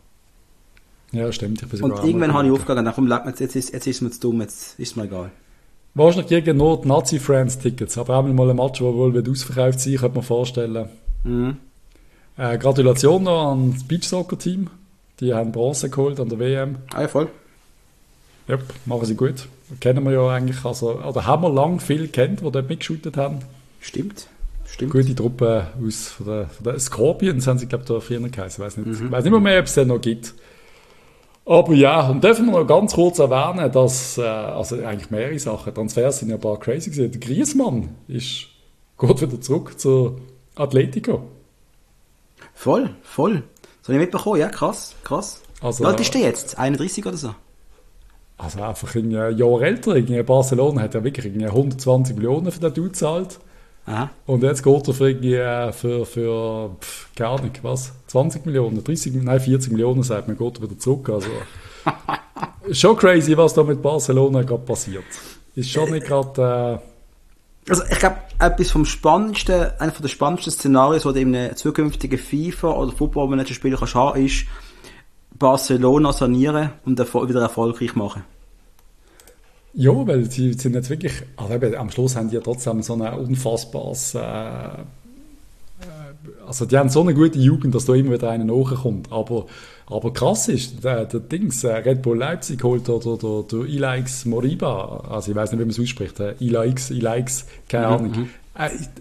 Ja, stimmt. Ich und irgendwann habe ich aufgegeben, komm, jetzt, jetzt, ist, jetzt ist es mir zu dumm, jetzt ist es mir egal. Wahrscheinlich kriegen nur die Nazi-Friends-Tickets, aber auch mal ein Match, der wohl ausverkauft sein wird, könnte man vorstellen. Mhm. Äh, Gratulation noch an das Beachsoccer-Team. Die haben Bronze geholt an der W M. Ah ja, voll. Ja, machen sie gut. Kennen wir ja eigentlich, also, oder haben wir lange viele kennt, die dort mitgeschootet haben. Stimmt. Stimmt. Gute Truppe aus von der, von der Scorpions haben sie, glaube ich, da früher geheißen. Ich weiß nicht, mhm. weiß nicht mehr, mehr, ob es den noch gibt. Aber ja, und dürfen wir noch ganz kurz erwähnen, dass, äh, also eigentlich mehrere Sachen, Transfers sind ja ein paar crazy gewesen. Der Griezmann ist, geht wieder zurück zu Atletico. Voll, voll. Das habe ich mitbekommen, ja, krass, krass. Also, wie alt ist der jetzt? einunddreißig oder so? Also einfach ein Jahr älter. Irgendwie Barcelona hat ja wirklich hundertzwanzig Millionen für den Dude gezahlt. Aha. Und jetzt geht er für, irgendwie, für, für pff, keine Ahnung, was, zwanzig Millionen, dreißig, nein, vierzig Millionen, sagt man, geht er wieder zurück. Also, schon crazy, was da mit Barcelona gerade passiert. Ist schon nicht gerade... Äh also ich glaube, etwas vom spannendsten, einer der spannendsten Szenarien, die du in einem zukünftigen FIFA- oder Football-Manager-Spiel kannst haben, ist Barcelona sanieren und wieder erfolgreich machen. Ja, weil sie sind jetzt wirklich, also eben, am Schluss haben die ja trotzdem so ein unfassbares, äh, also die haben so eine gute Jugend, dass da immer wieder einer nachkommt. Aber, aber krass ist, der, der Dings, Red Bull Leipzig holt oder der, der Ilaix Moriba, also ich weiß nicht, wie man es ausspricht, Ilaix, Ilaix, keine Ahnung. Mhm. Äh,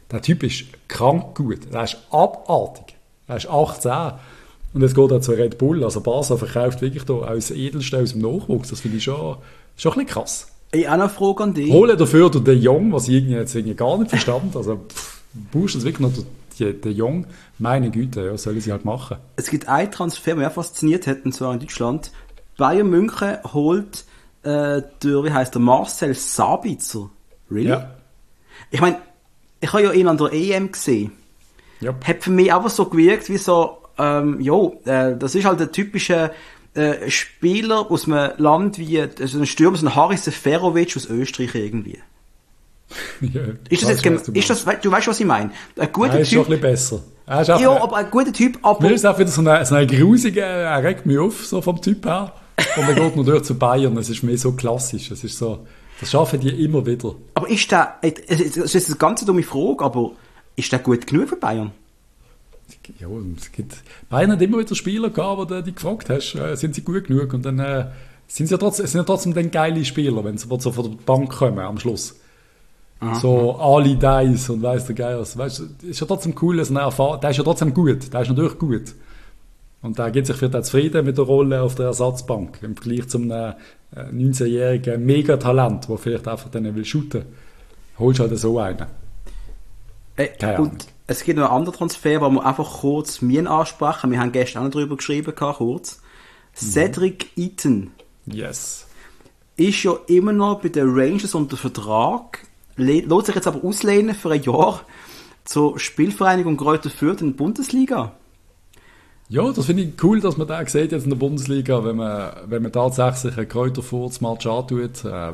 Der Typ ist krank gut. Er ist abartig. Er ist achtzehn. Und jetzt geht er zu Red Bull. Also Barca verkauft wirklich da aus Edelstein aus dem Nachwuchs. Das finde ich schon, schon ein bisschen krass. Ich habe eine Frage an dich. Holen dafür den Jong, was ich irgendwie jetzt irgendwie gar nicht verstanden. Also pff, brauchst du wirklich noch den, den Jong? Meine Güte, ja, sollen sie halt machen. Es gibt einen Transfer, der mich auch fasziniert hat, und zwar in Deutschland. Bayern München holt äh, der, wie heisst der, Marcel Sabitzer. Really? Ja. Ich meine, ich habe ja ihn an der E M gesehen. Ja. Hat für mich einfach so gewirkt, wie so, ähm, jo, äh, das ist halt der typische äh, Spieler aus einem Land wie, also ein Stürmer, so ein Haris Seferovic aus Österreich irgendwie. Ja, ist das weißt, jetzt, du ist das, du weißt, was ich meine? Ein guter er ist Typ. schon ein bisschen besser. Er ist Ja, aber ein guter Typ, aber... Mir ist auch wieder so eine, so eine grusige, er regt mich auf, so vom Typ her. Und dann geht man durch zu Bayern, es ist mehr so klassisch, es ist so, das schaffen die immer wieder. Aber ist der, es ist eine ganz dumme Frage, aber ist der gut genug für Bayern? Ja, es gibt, Bayern hat immer wieder Spieler gehabt, wo du dich gefragt hast, äh, sind sie gut genug? Und dann äh, sind sie ja trotzdem, sind ja trotzdem dann geile Spieler, wenn sie so von der Bank kommen am Schluss. Aha. So Ali Dice und weiss der Geier. Weißt du, ist ja trotzdem cool, dass er erfahren, der ist ja trotzdem gut, der ist natürlich gut. Und da gibt sich für den zufrieden mit der Rolle auf der Ersatzbank im Vergleich zum äh, neunzehnjährigen Megatalent, der vielleicht einfach dann will shooten. Holst du halt so einen. Äh, und es gibt noch einen anderen Transfer, wo wir einfach kurz mir ansprechen. Wir haben gestern auch noch darüber geschrieben, kurz. Mhm. Cedric Itten. Yes. Ist ja immer noch bei den Rangers unter Vertrag. Lässt sich jetzt aber auslehnen für ein Jahr zur Spielvereinigung Greuther Fürth in der Bundesliga. Ja, das finde ich cool, dass man den sieht jetzt in der Bundesliga, wenn man, wenn man tatsächlich einen Greuther Fürth Match antut. Äh,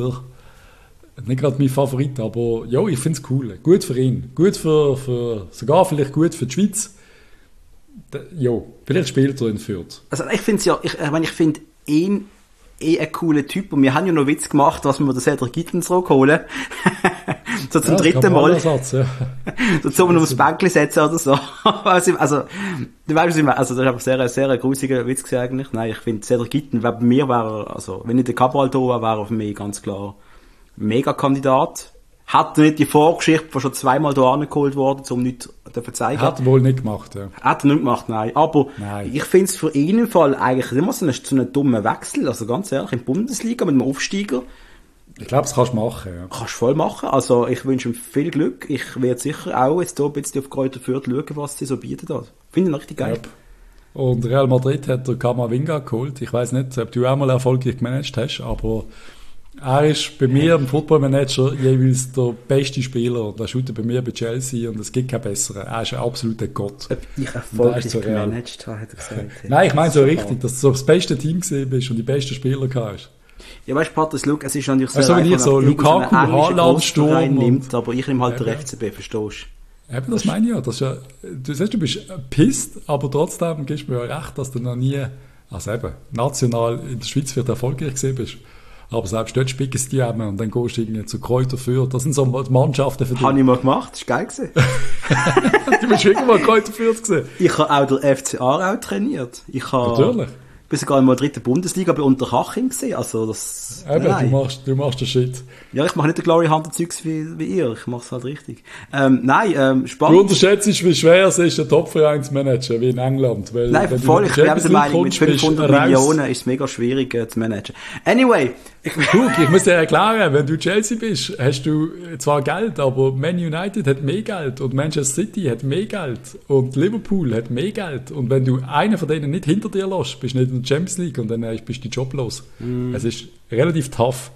nicht gerade mein Favorit, aber ja, ich finde es cool. Gut für ihn. Gut für, für, sogar vielleicht gut für die Schweiz. Da, ja, vielleicht spielt er in Fürth. Also ich finde es ja, ich, ich meine, ich finde ihn eh ein cooler Typ. Und wir haben ja noch Witz gemacht, dass wir den Cedric Itten zurückholen. so zum ja, dritten Mal. Ersatz, ja. so zum ihn aufs Bänkchen setzen oder so. also, du weißt, was ich meine. Also, das ist einfach sehr, sehr, sehr grusiger Witz gewesen eigentlich. Nein, ich finde, Cedric Itten, bei mir wäre er, also, wenn nicht der Cabral da wäre, wäre er für mich ganz klar Mega-Kandidat. Hat nicht die Vorgeschichte, die schon zweimal da angeholt worden, um nichts zu zeigen. Hat er wohl nicht gemacht, ja. Hat er nicht gemacht, nein. Aber nein. Ich finde es für ihn im Fall eigentlich immer so einen, so einen dummen Wechsel. Also ganz ehrlich, in der Bundesliga mit einem Aufsteiger. Ich glaube, das kannst du machen, ja. Kannst du voll machen. Also ich wünsche ihm viel Glück. Ich werde sicher auch jetzt hier ein bisschen auf Greuther Fürth schauen, was sie so bieten. Finde ich richtig geil. Ja. Und Real Madrid hat der Camavinga geholt. Ich weiss nicht, ob du auch mal erfolgreich gemanagt hast, aber er ist bei mir im Football Manager jeweils der beste Spieler und er shootet bei mir bei Chelsea und es gibt keinen besseren. Er ist ein absoluter Gott. Ob ich erfolgreich so gemanagt habe, hat er gesagt. Nein, ich meine so richtig, dass du so das beste Team gesehen bist und die besten Spieler hast. Ja, weißt du, Patrick, look, es ist natürlich sehr also, einfach, so Lukaku, Haaland, Sturm nimmt, aber ich nehme halt den F C B, verstehst du? Eben, das meine ich ja. Das ist ja. Du sagst, du bist pisst, aber trotzdem gibst du mir ja recht, dass du noch nie, also eben, national in der Schweiz wird erfolgreich gesehen bist. Aber selbst dort spicken sie die eben und dann gehst du irgendwie zu Greuther Fürth. Das sind so Mannschaften für dich. Habe ich mal gemacht, das war geil gewesen. Du bist wirklich mal Greuther Fürth gesehen. Ich habe auch den F C Aarau trainiert. Ich habe Natürlich. Ich bin sogar in der dritten Bundesliga bei Unterhaching gesehen. Also das, Eben, du machst, du machst den Shit. Ja, ich mache nicht den Glory Hunter Zeugs wie, wie ihr. Ich mache es halt richtig. Ähm, nein, ähm, spannend. Du unterschätzt, wie schwer es ist, einen Topverein zu managen, wie in England. Weil, nein, voll. Ich bin der Meinung, mit fünfhundert Millionen ist es mega schwierig äh, zu managen. Anyway. Ich, Guck, ich muss dir erklären, wenn du Chelsea bist, hast du zwar Geld, aber Man United hat mehr Geld und Manchester City hat mehr Geld und Liverpool hat mehr Geld. Und wenn du einen von denen nicht hinter dir lässt, bist du nicht in der Champions League und dann bist du joblos. Mm. Es ist relativ tough.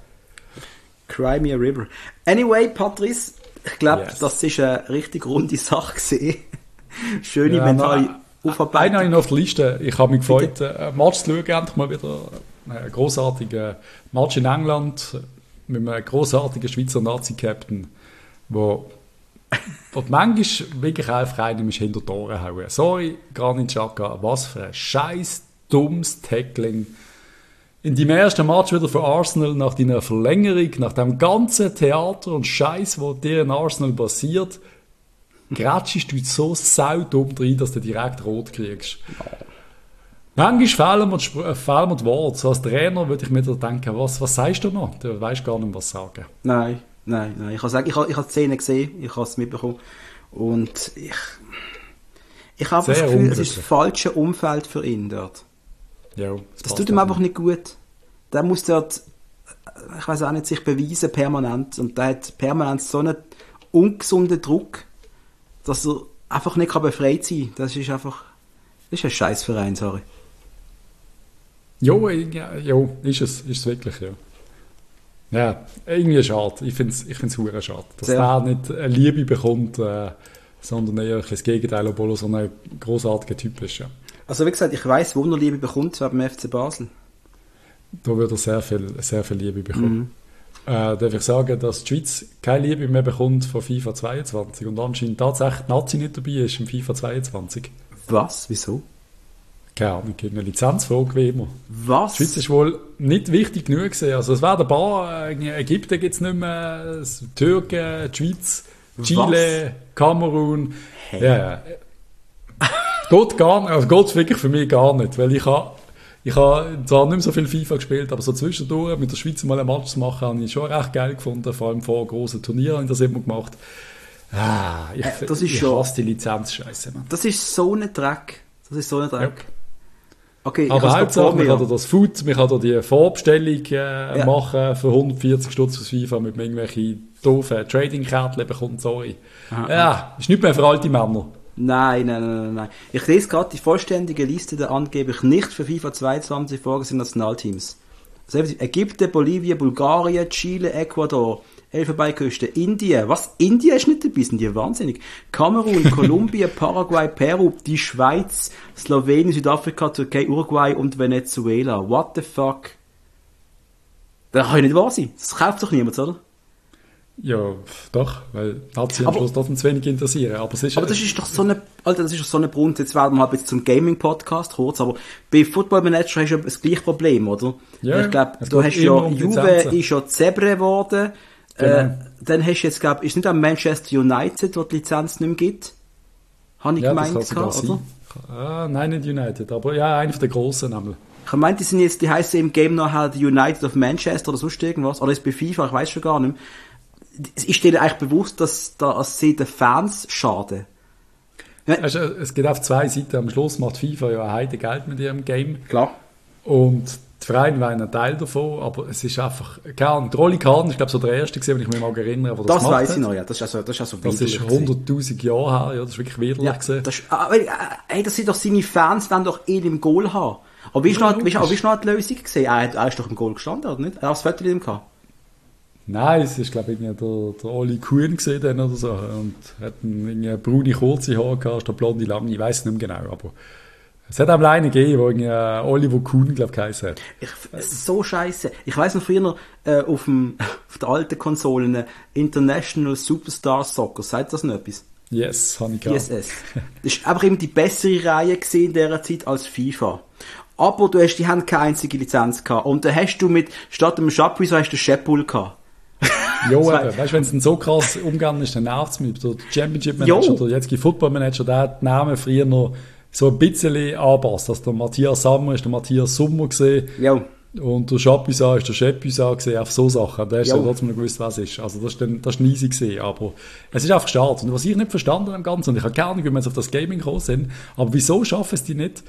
Cry me a river. Anyway, Patrice, ich glaube, yes. Das ist eine richtig runde Sache gewesen. Schöne ja, mentale Aufarbeitung. Einen habe ich noch auf der Liste. Ich habe mich gefreut, einen Match zu schauen, endlich mal wieder. Ein grossartiger Match in England mit einem grossartigen Schweizer Nazi-Captain, wo, wo manchmal wirklich einfach einem hinter die Ohren hauen. Sorry, Granit Xhaka, was für ein scheiß dummes Tackling. In deinem ersten Match wieder für Arsenal, nach deiner Verlängerung, nach dem ganzen Theater und Scheiß, wo dir in Arsenal passiert, grätschst du so saudumm rein, dass du direkt rot kriegst. Manchmal fehlen mir die, fehlen mir die Worte. So als Trainer würde ich mir da denken, was, was sagst du noch? Du weißt gar nicht, was sagen. Nein, Nein, nein. Ich kann sagen, ich habe, ich habe die Szene gesehen, ich habe es mitbekommen. Und ich, ich habe das Gefühl, es ist das falsche Umfeld für ihn dort. Ja, das das tut ihm einfach nicht gut. Der muss dort, ich weiß auch nicht, sich beweisen permanent. Und der hat permanent so einen ungesunden Druck, dass er einfach nicht befreit sein kann. Das ist einfach, das ist ein Scheißverein, sorry. Jo, ja, jo, ist es, ist es wirklich, ja. Ja, irgendwie schade. Ich finde es ich find's verdammt schade, dass ja. der nicht eine Liebe bekommt, äh, sondern eher das Gegenteil, obwohl er so ein grossartiger Typ ist. Ja. Also wie gesagt, ich weiss, wo er Liebe bekommt, zwar beim F C Basel. Da würde er sehr viel, sehr viel Liebe bekommen. Mhm. Äh, darf ich sagen, dass die Schweiz keine Liebe mehr bekommt von FIFA zweiundzwanzig und anscheinend tatsächlich die Nazi nicht dabei ist im FIFA zweiundzwanzig. Was? Wieso? Keine Ahnung, eine Lizenzfrage wie immer. Was? Die Schweiz ist wohl nicht wichtig genug gewesen. Also es werden ein paar, äh, Ägypten gibt es nicht mehr, Türken, die Schweiz, Chile, Was? Kamerun. Hey. Ja, ja. geht gar nicht, also geht wirklich für mich gar nicht, weil ich habe ich habe zwar nicht mehr so viel FIFA gespielt, aber so zwischendurch mit der Schweiz mal ein Match zu machen, habe ich schon recht geil gefunden, vor allem vor grossen Turnieren habe ich das immer gemacht. Ah, ich äh, das ist ich schon, hasse die Lizenzscheiße, Mann. Das ist so ein Dreck. Das ist so ein Dreck. Ja. Okay, aber Hauptsache, man kann das Food, man kann die Vorbestellung äh, ja. machen für hundertvierzig Stutz fürs FIFA mit irgendwelchen doofen Trading-Kärtchen bekommt, sorry. Aha. Ja, ist nicht mehr für alte Männer. Nein, nein, nein, nein. Ich lese gerade die vollständige Liste der angeblich nicht für FIFA zweiundzwanzig vorgesehenen Nationalteams. Also Ägypten, Bolivien, Bulgarien, Chile, Ecuador, Elfenbeinküste, Indien. Was? Indien ist nicht dabei, sind die wahnsinnig. Kamerun, Kolumbien, Paraguay, Peru, die Schweiz, Slowenien, Südafrika, Türkei, Uruguay und Venezuela. What the fuck? Das kann ja nicht wahr sein. Das kauft doch niemand, oder? Ja, doch, weil hat sie am Schluss trotzdem zu wenig interessieren. Aber, es ist aber das ist doch so eine, Alter, das ist doch so eine Brunst. Jetzt werden wir halt jetzt zum Gaming-Podcast kurz, aber bei Football Manager hast du ja das gleiche Problem, oder? Ja, ich glaube, du hast ja, um Juve ist ja Zebre geworden. Genau. Äh, dann hast du jetzt, glaube ich, ist nicht am Manchester United, wo die Lizenz nicht mehr gibt. Habe ich ja, gemeint, das kann gehabt, oder? Ah, nein, nicht United, aber ja, einer der grossen nämlich. Ich meine, die sind jetzt, die heißen im Game nachher die United of Manchester oder sonst irgendwas. Oder ist bei FIFA, ich weiß schon gar nicht mehr. Ist dir eigentlich bewusst, dass da als sie den Fans schaden? Also, es geht auf zwei Seiten. Am Schluss macht FIFA ja ein Heide Geld mit ihrem Game. Klar. Und die Vereine waren ein Teil davon, aber es ist einfach, keine Ahnung, Rolli Kahn ist, glaube ich, so der erste gewesen, wenn ich mich mal erinnere, der das, das weiss ich noch, ja. Das ist also, das ist also Das ist hunderttausend Jahre her, ja, das ist wirklich widerlich ja, gewesen. Das, aber, ey, das sind doch seine Fans, wollen doch ihn im Goal haben. Aber wie ist ja, noch, wie, wie ist noch die Lösung gewesen? Er, er ist doch im Goal gestanden, oder nicht? Er hat das Foto mit ihm gehabt. Nein, es ist, glaube ich, der, der Oli Kuhn gesehen dann oder so. Und hat eine braune kurze Haare gehabt, statt blonde lange. Ich weiß nicht mehr genau, aber es hat auch einen gegeben, der Oliver Kuhn, glaube ich, geheißen hat. Ich, so scheiße. Ich weiss noch früher äh, auf, dem, auf der alten Konsolen International Superstar Soccer. Sagt das noch etwas? Yes, habe ich gehabt. I S S. Das war einfach eben die bessere Reihe gewesen in dieser Zeit als FIFA. Aber du hast, die haben keine einzige Lizenz gehabt. Und dann hast du mit, statt dem Chapuis, hast du den Shepul gehabt. Jo, eben. Weißt du, wenn es dann so krass umgegangen ist, dann nervt es mich. Der Championship Manager, der jetzige Football Manager, der hat den Namen früher noch so ein bisschen angepasst. Dass der Matthias Sammer ist der Matthias Sommer gesehen. Jo. Und der Chapuisa ist der Chapuisa gesehen. Auf so Sachen. Der hast du trotzdem noch gewusst, was es ist. Also, das ist dann, das ist easy gesehen. Aber es ist einfach schade. Und was ich nicht verstanden am Ganzen, und ich habe keine Ahnung, wie wir jetzt auf das Gaming gekommen sind, aber wieso schaffen es die nicht,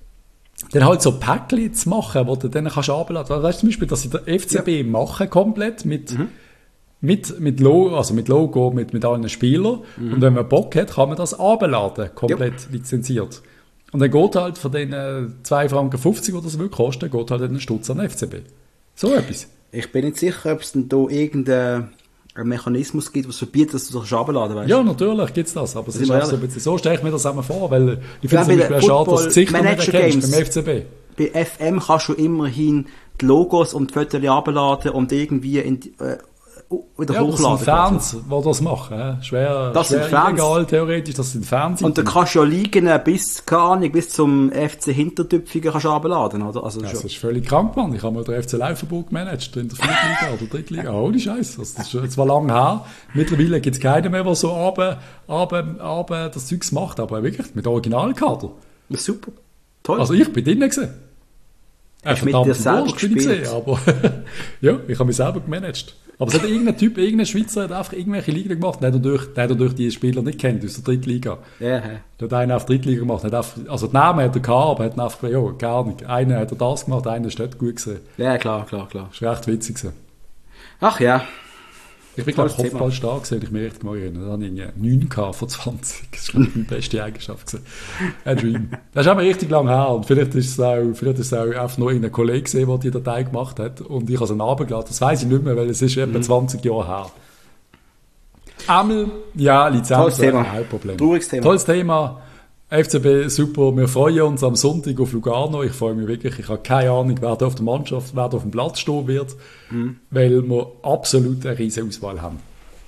dann halt so Päckchen zu machen, wo du dann kannst runterladen. Weißt du zum Beispiel, dass sie der F C B ja. machen komplett mit, mhm. mit, mit Logo, also mit Logo, mit, mit allen Spielern. Mhm. Und wenn man Bock hat, kann man das runterladen, komplett ja. lizenziert. Und dann geht halt von den zwei Franken fünfzig, die das wirklich kosten, geht halt einen Stutz an den F C B. So etwas. Ich bin nicht sicher, ob es denn da irgendeinen Mechanismus gibt, was verbietet, dass du das runterladen kannst. Ja, natürlich gibt es das, aber es ist auch so, so stelle ich mir das einmal vor, weil ich finde es zum Beispiel schade, dass du Gesicht noch nicht erkennst beim F C B. Bei F M kannst du immerhin die Logos und die Fotos runterladen und irgendwie in die, äh, wieder ja, hochladen. Das sind Fans, die das machen. He? Schwer, das schwer sind Fans. Illegal, theoretisch, das sind Fans. Und da kannst du ja liegen bis, keine Ahnung, bis zum F C Hintertüpfigen kannst du runterladen, oder? Also das, ja, das ist völlig krank, Mann. Ich habe mal den F C Laufenburg gemanagt, in der Viertliga oder Drittliga. Ohne Scheiß. Das ist schon zwar lange her. Mittlerweile gibt es keinen mehr, der so runter, runter, runter das Zeugs macht, aber wirklich mit Originalkader. Das ist super. Toll. Also ich bin drinnen gewesen. Hast du mit dir selber gespielt? Gesehen, aber ja, ich habe mich selber gemanagt. Aber es hat irgendein Typ, irgendein Schweizer hat einfach irgendwelche Ligen gemacht, der hat durch, der durch die Spieler nicht kennt, aus der Drittliga. Ja, yeah. Der hat einen auf Drittliga gemacht, hat einfach, also den Namen hat er gehabt, aber hat einfach, ja, gar nicht. Einer hat er das gemacht, einer ist nicht gut gesehen. Ja, klar, klar, klar. Das war recht witzig gewesen. Ach ja. Ich bin, glaube ich, Kopfball stark gewesen, ich mich richtig mal erinnern. Da hatte ich neun von zwanzig. Das war, glaube ich, meine beste Eigenschaft gewesen. Ein Dream. Das ist aber richtig lang her. Und vielleicht ist es auch, vielleicht ist es auch einfach nur irgendein Kollege gesehen, der die Datei gemacht hat. Und ich habe es runtergeladen. Das weiss ich nicht mehr, weil es ist mhm. etwa zwanzig Jahre her. Einmal, ja, Lizenz. Tolles Thema. Kein Problem. Trauriges Thema. Tolles Thema. F C B, super. Wir freuen uns am Sonntag auf Lugano. Ich freue mich wirklich. Ich habe keine Ahnung, wer da auf der Mannschaft, wer da auf dem Platz stehen wird, mhm. weil wir absolut eine riesige Auswahl haben.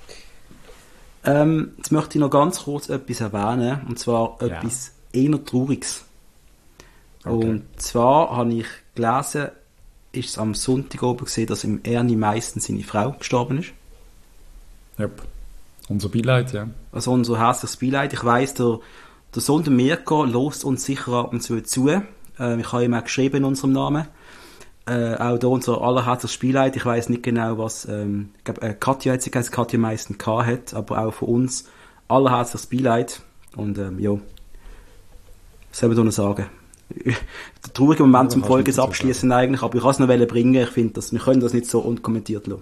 Ähm, jetzt möchte ich noch ganz kurz etwas erwähnen, und zwar ja. etwas eher Trauriges. Okay. Und zwar habe ich gelesen, ist es am Sonntag oben gesehen, dass im Ernie Meissen seine Frau gestorben ist. Ja, unser Beileid, ja. Also unser herzliches Beileid. Ich weiss, der Der Sohn der Mirko lässt uns sicher ab und zu zu. Äh, ich habe ihm auch geschrieben in unserem Namen. Äh, auch da unser allerherzliches Spielleid. Ich weiss nicht genau, was ähm, ich glaub, äh, Katja hat sich als Katja Meissen gehabt hat, aber auch von uns allerherzliches Spielleid. Und ähm, ja, was soll man da noch sagen? Der traurige Moment ja, zum Folges abschließen eigentlich, aber ich kann es noch bringen. Ich finde, dass wir können das nicht so unkommentiert lassen.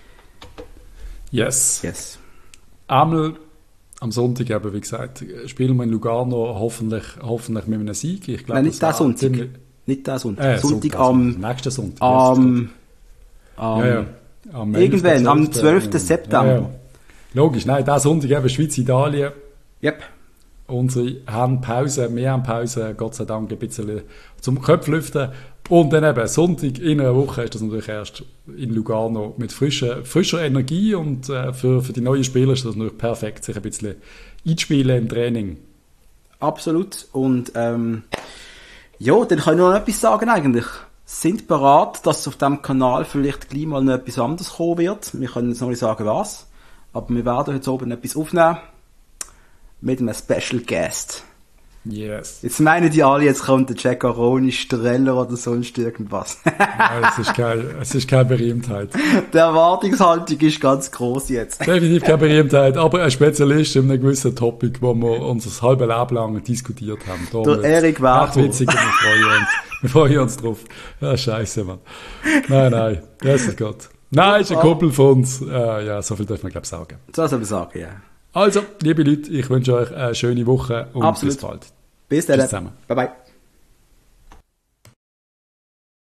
Yes. Yes. Einmal am Sonntag eben, wie gesagt, spielen wir in Lugano hoffentlich, hoffentlich mit einem Sieg. Ich glaub, Nein, nicht der Sonntag. Ziemlich... Nicht der Sonntag. Äh, Sonntag, Sonntag am... Nächsten Sonntag. Am... am ja, ja. Am irgendwann, am zwölften September. Ja, ja. Logisch, nein, der Sonntag eben Schweiz-Italien. Yep. Unsere haben Pause, wir haben Pause, Gott sei Dank ein bisschen zum Köpflüften. Und dann eben Sonntag in einer Woche ist das natürlich erst in Lugano mit frischer, frischer Energie und äh, für, für die neuen Spieler ist das natürlich perfekt, sich ein bisschen einspielen im Training. Absolut. Und ähm, ja, dann kann ich noch etwas sagen eigentlich. Sind bereit, dass auf diesem Kanal vielleicht gleich mal noch etwas anderes kommen wird. Wir können jetzt noch nicht sagen, was. Aber wir werden heute oben etwas aufnehmen. Mit einem Special Guest. Yes. Jetzt meinen die alle, jetzt kommt der Jack Aroni, Streller oder sonst irgendwas. Nein, es ist keine, es ist keine Berühmtheit. Die Erwartungshaltung ist ganz gross jetzt. Definitiv keine Berühmtheit, aber ein Spezialist in einem gewissen Topic, wo wir unser halbes Leben lang diskutiert haben. Da der Erik Werner. Witzig, und wir freuen uns. Wir freuen uns drauf. Ja, scheiße, Mann. Nein, nein, das ist Gott. Nein, ist ein Kumpel von uns. Äh, ja, so viel dürfen wir, glaube ich, sagen. So soll man sagen, ja. Also, liebe Leute, ich wünsche euch eine schöne Woche und Absolut. bis bald. Bis dann. Bye bye.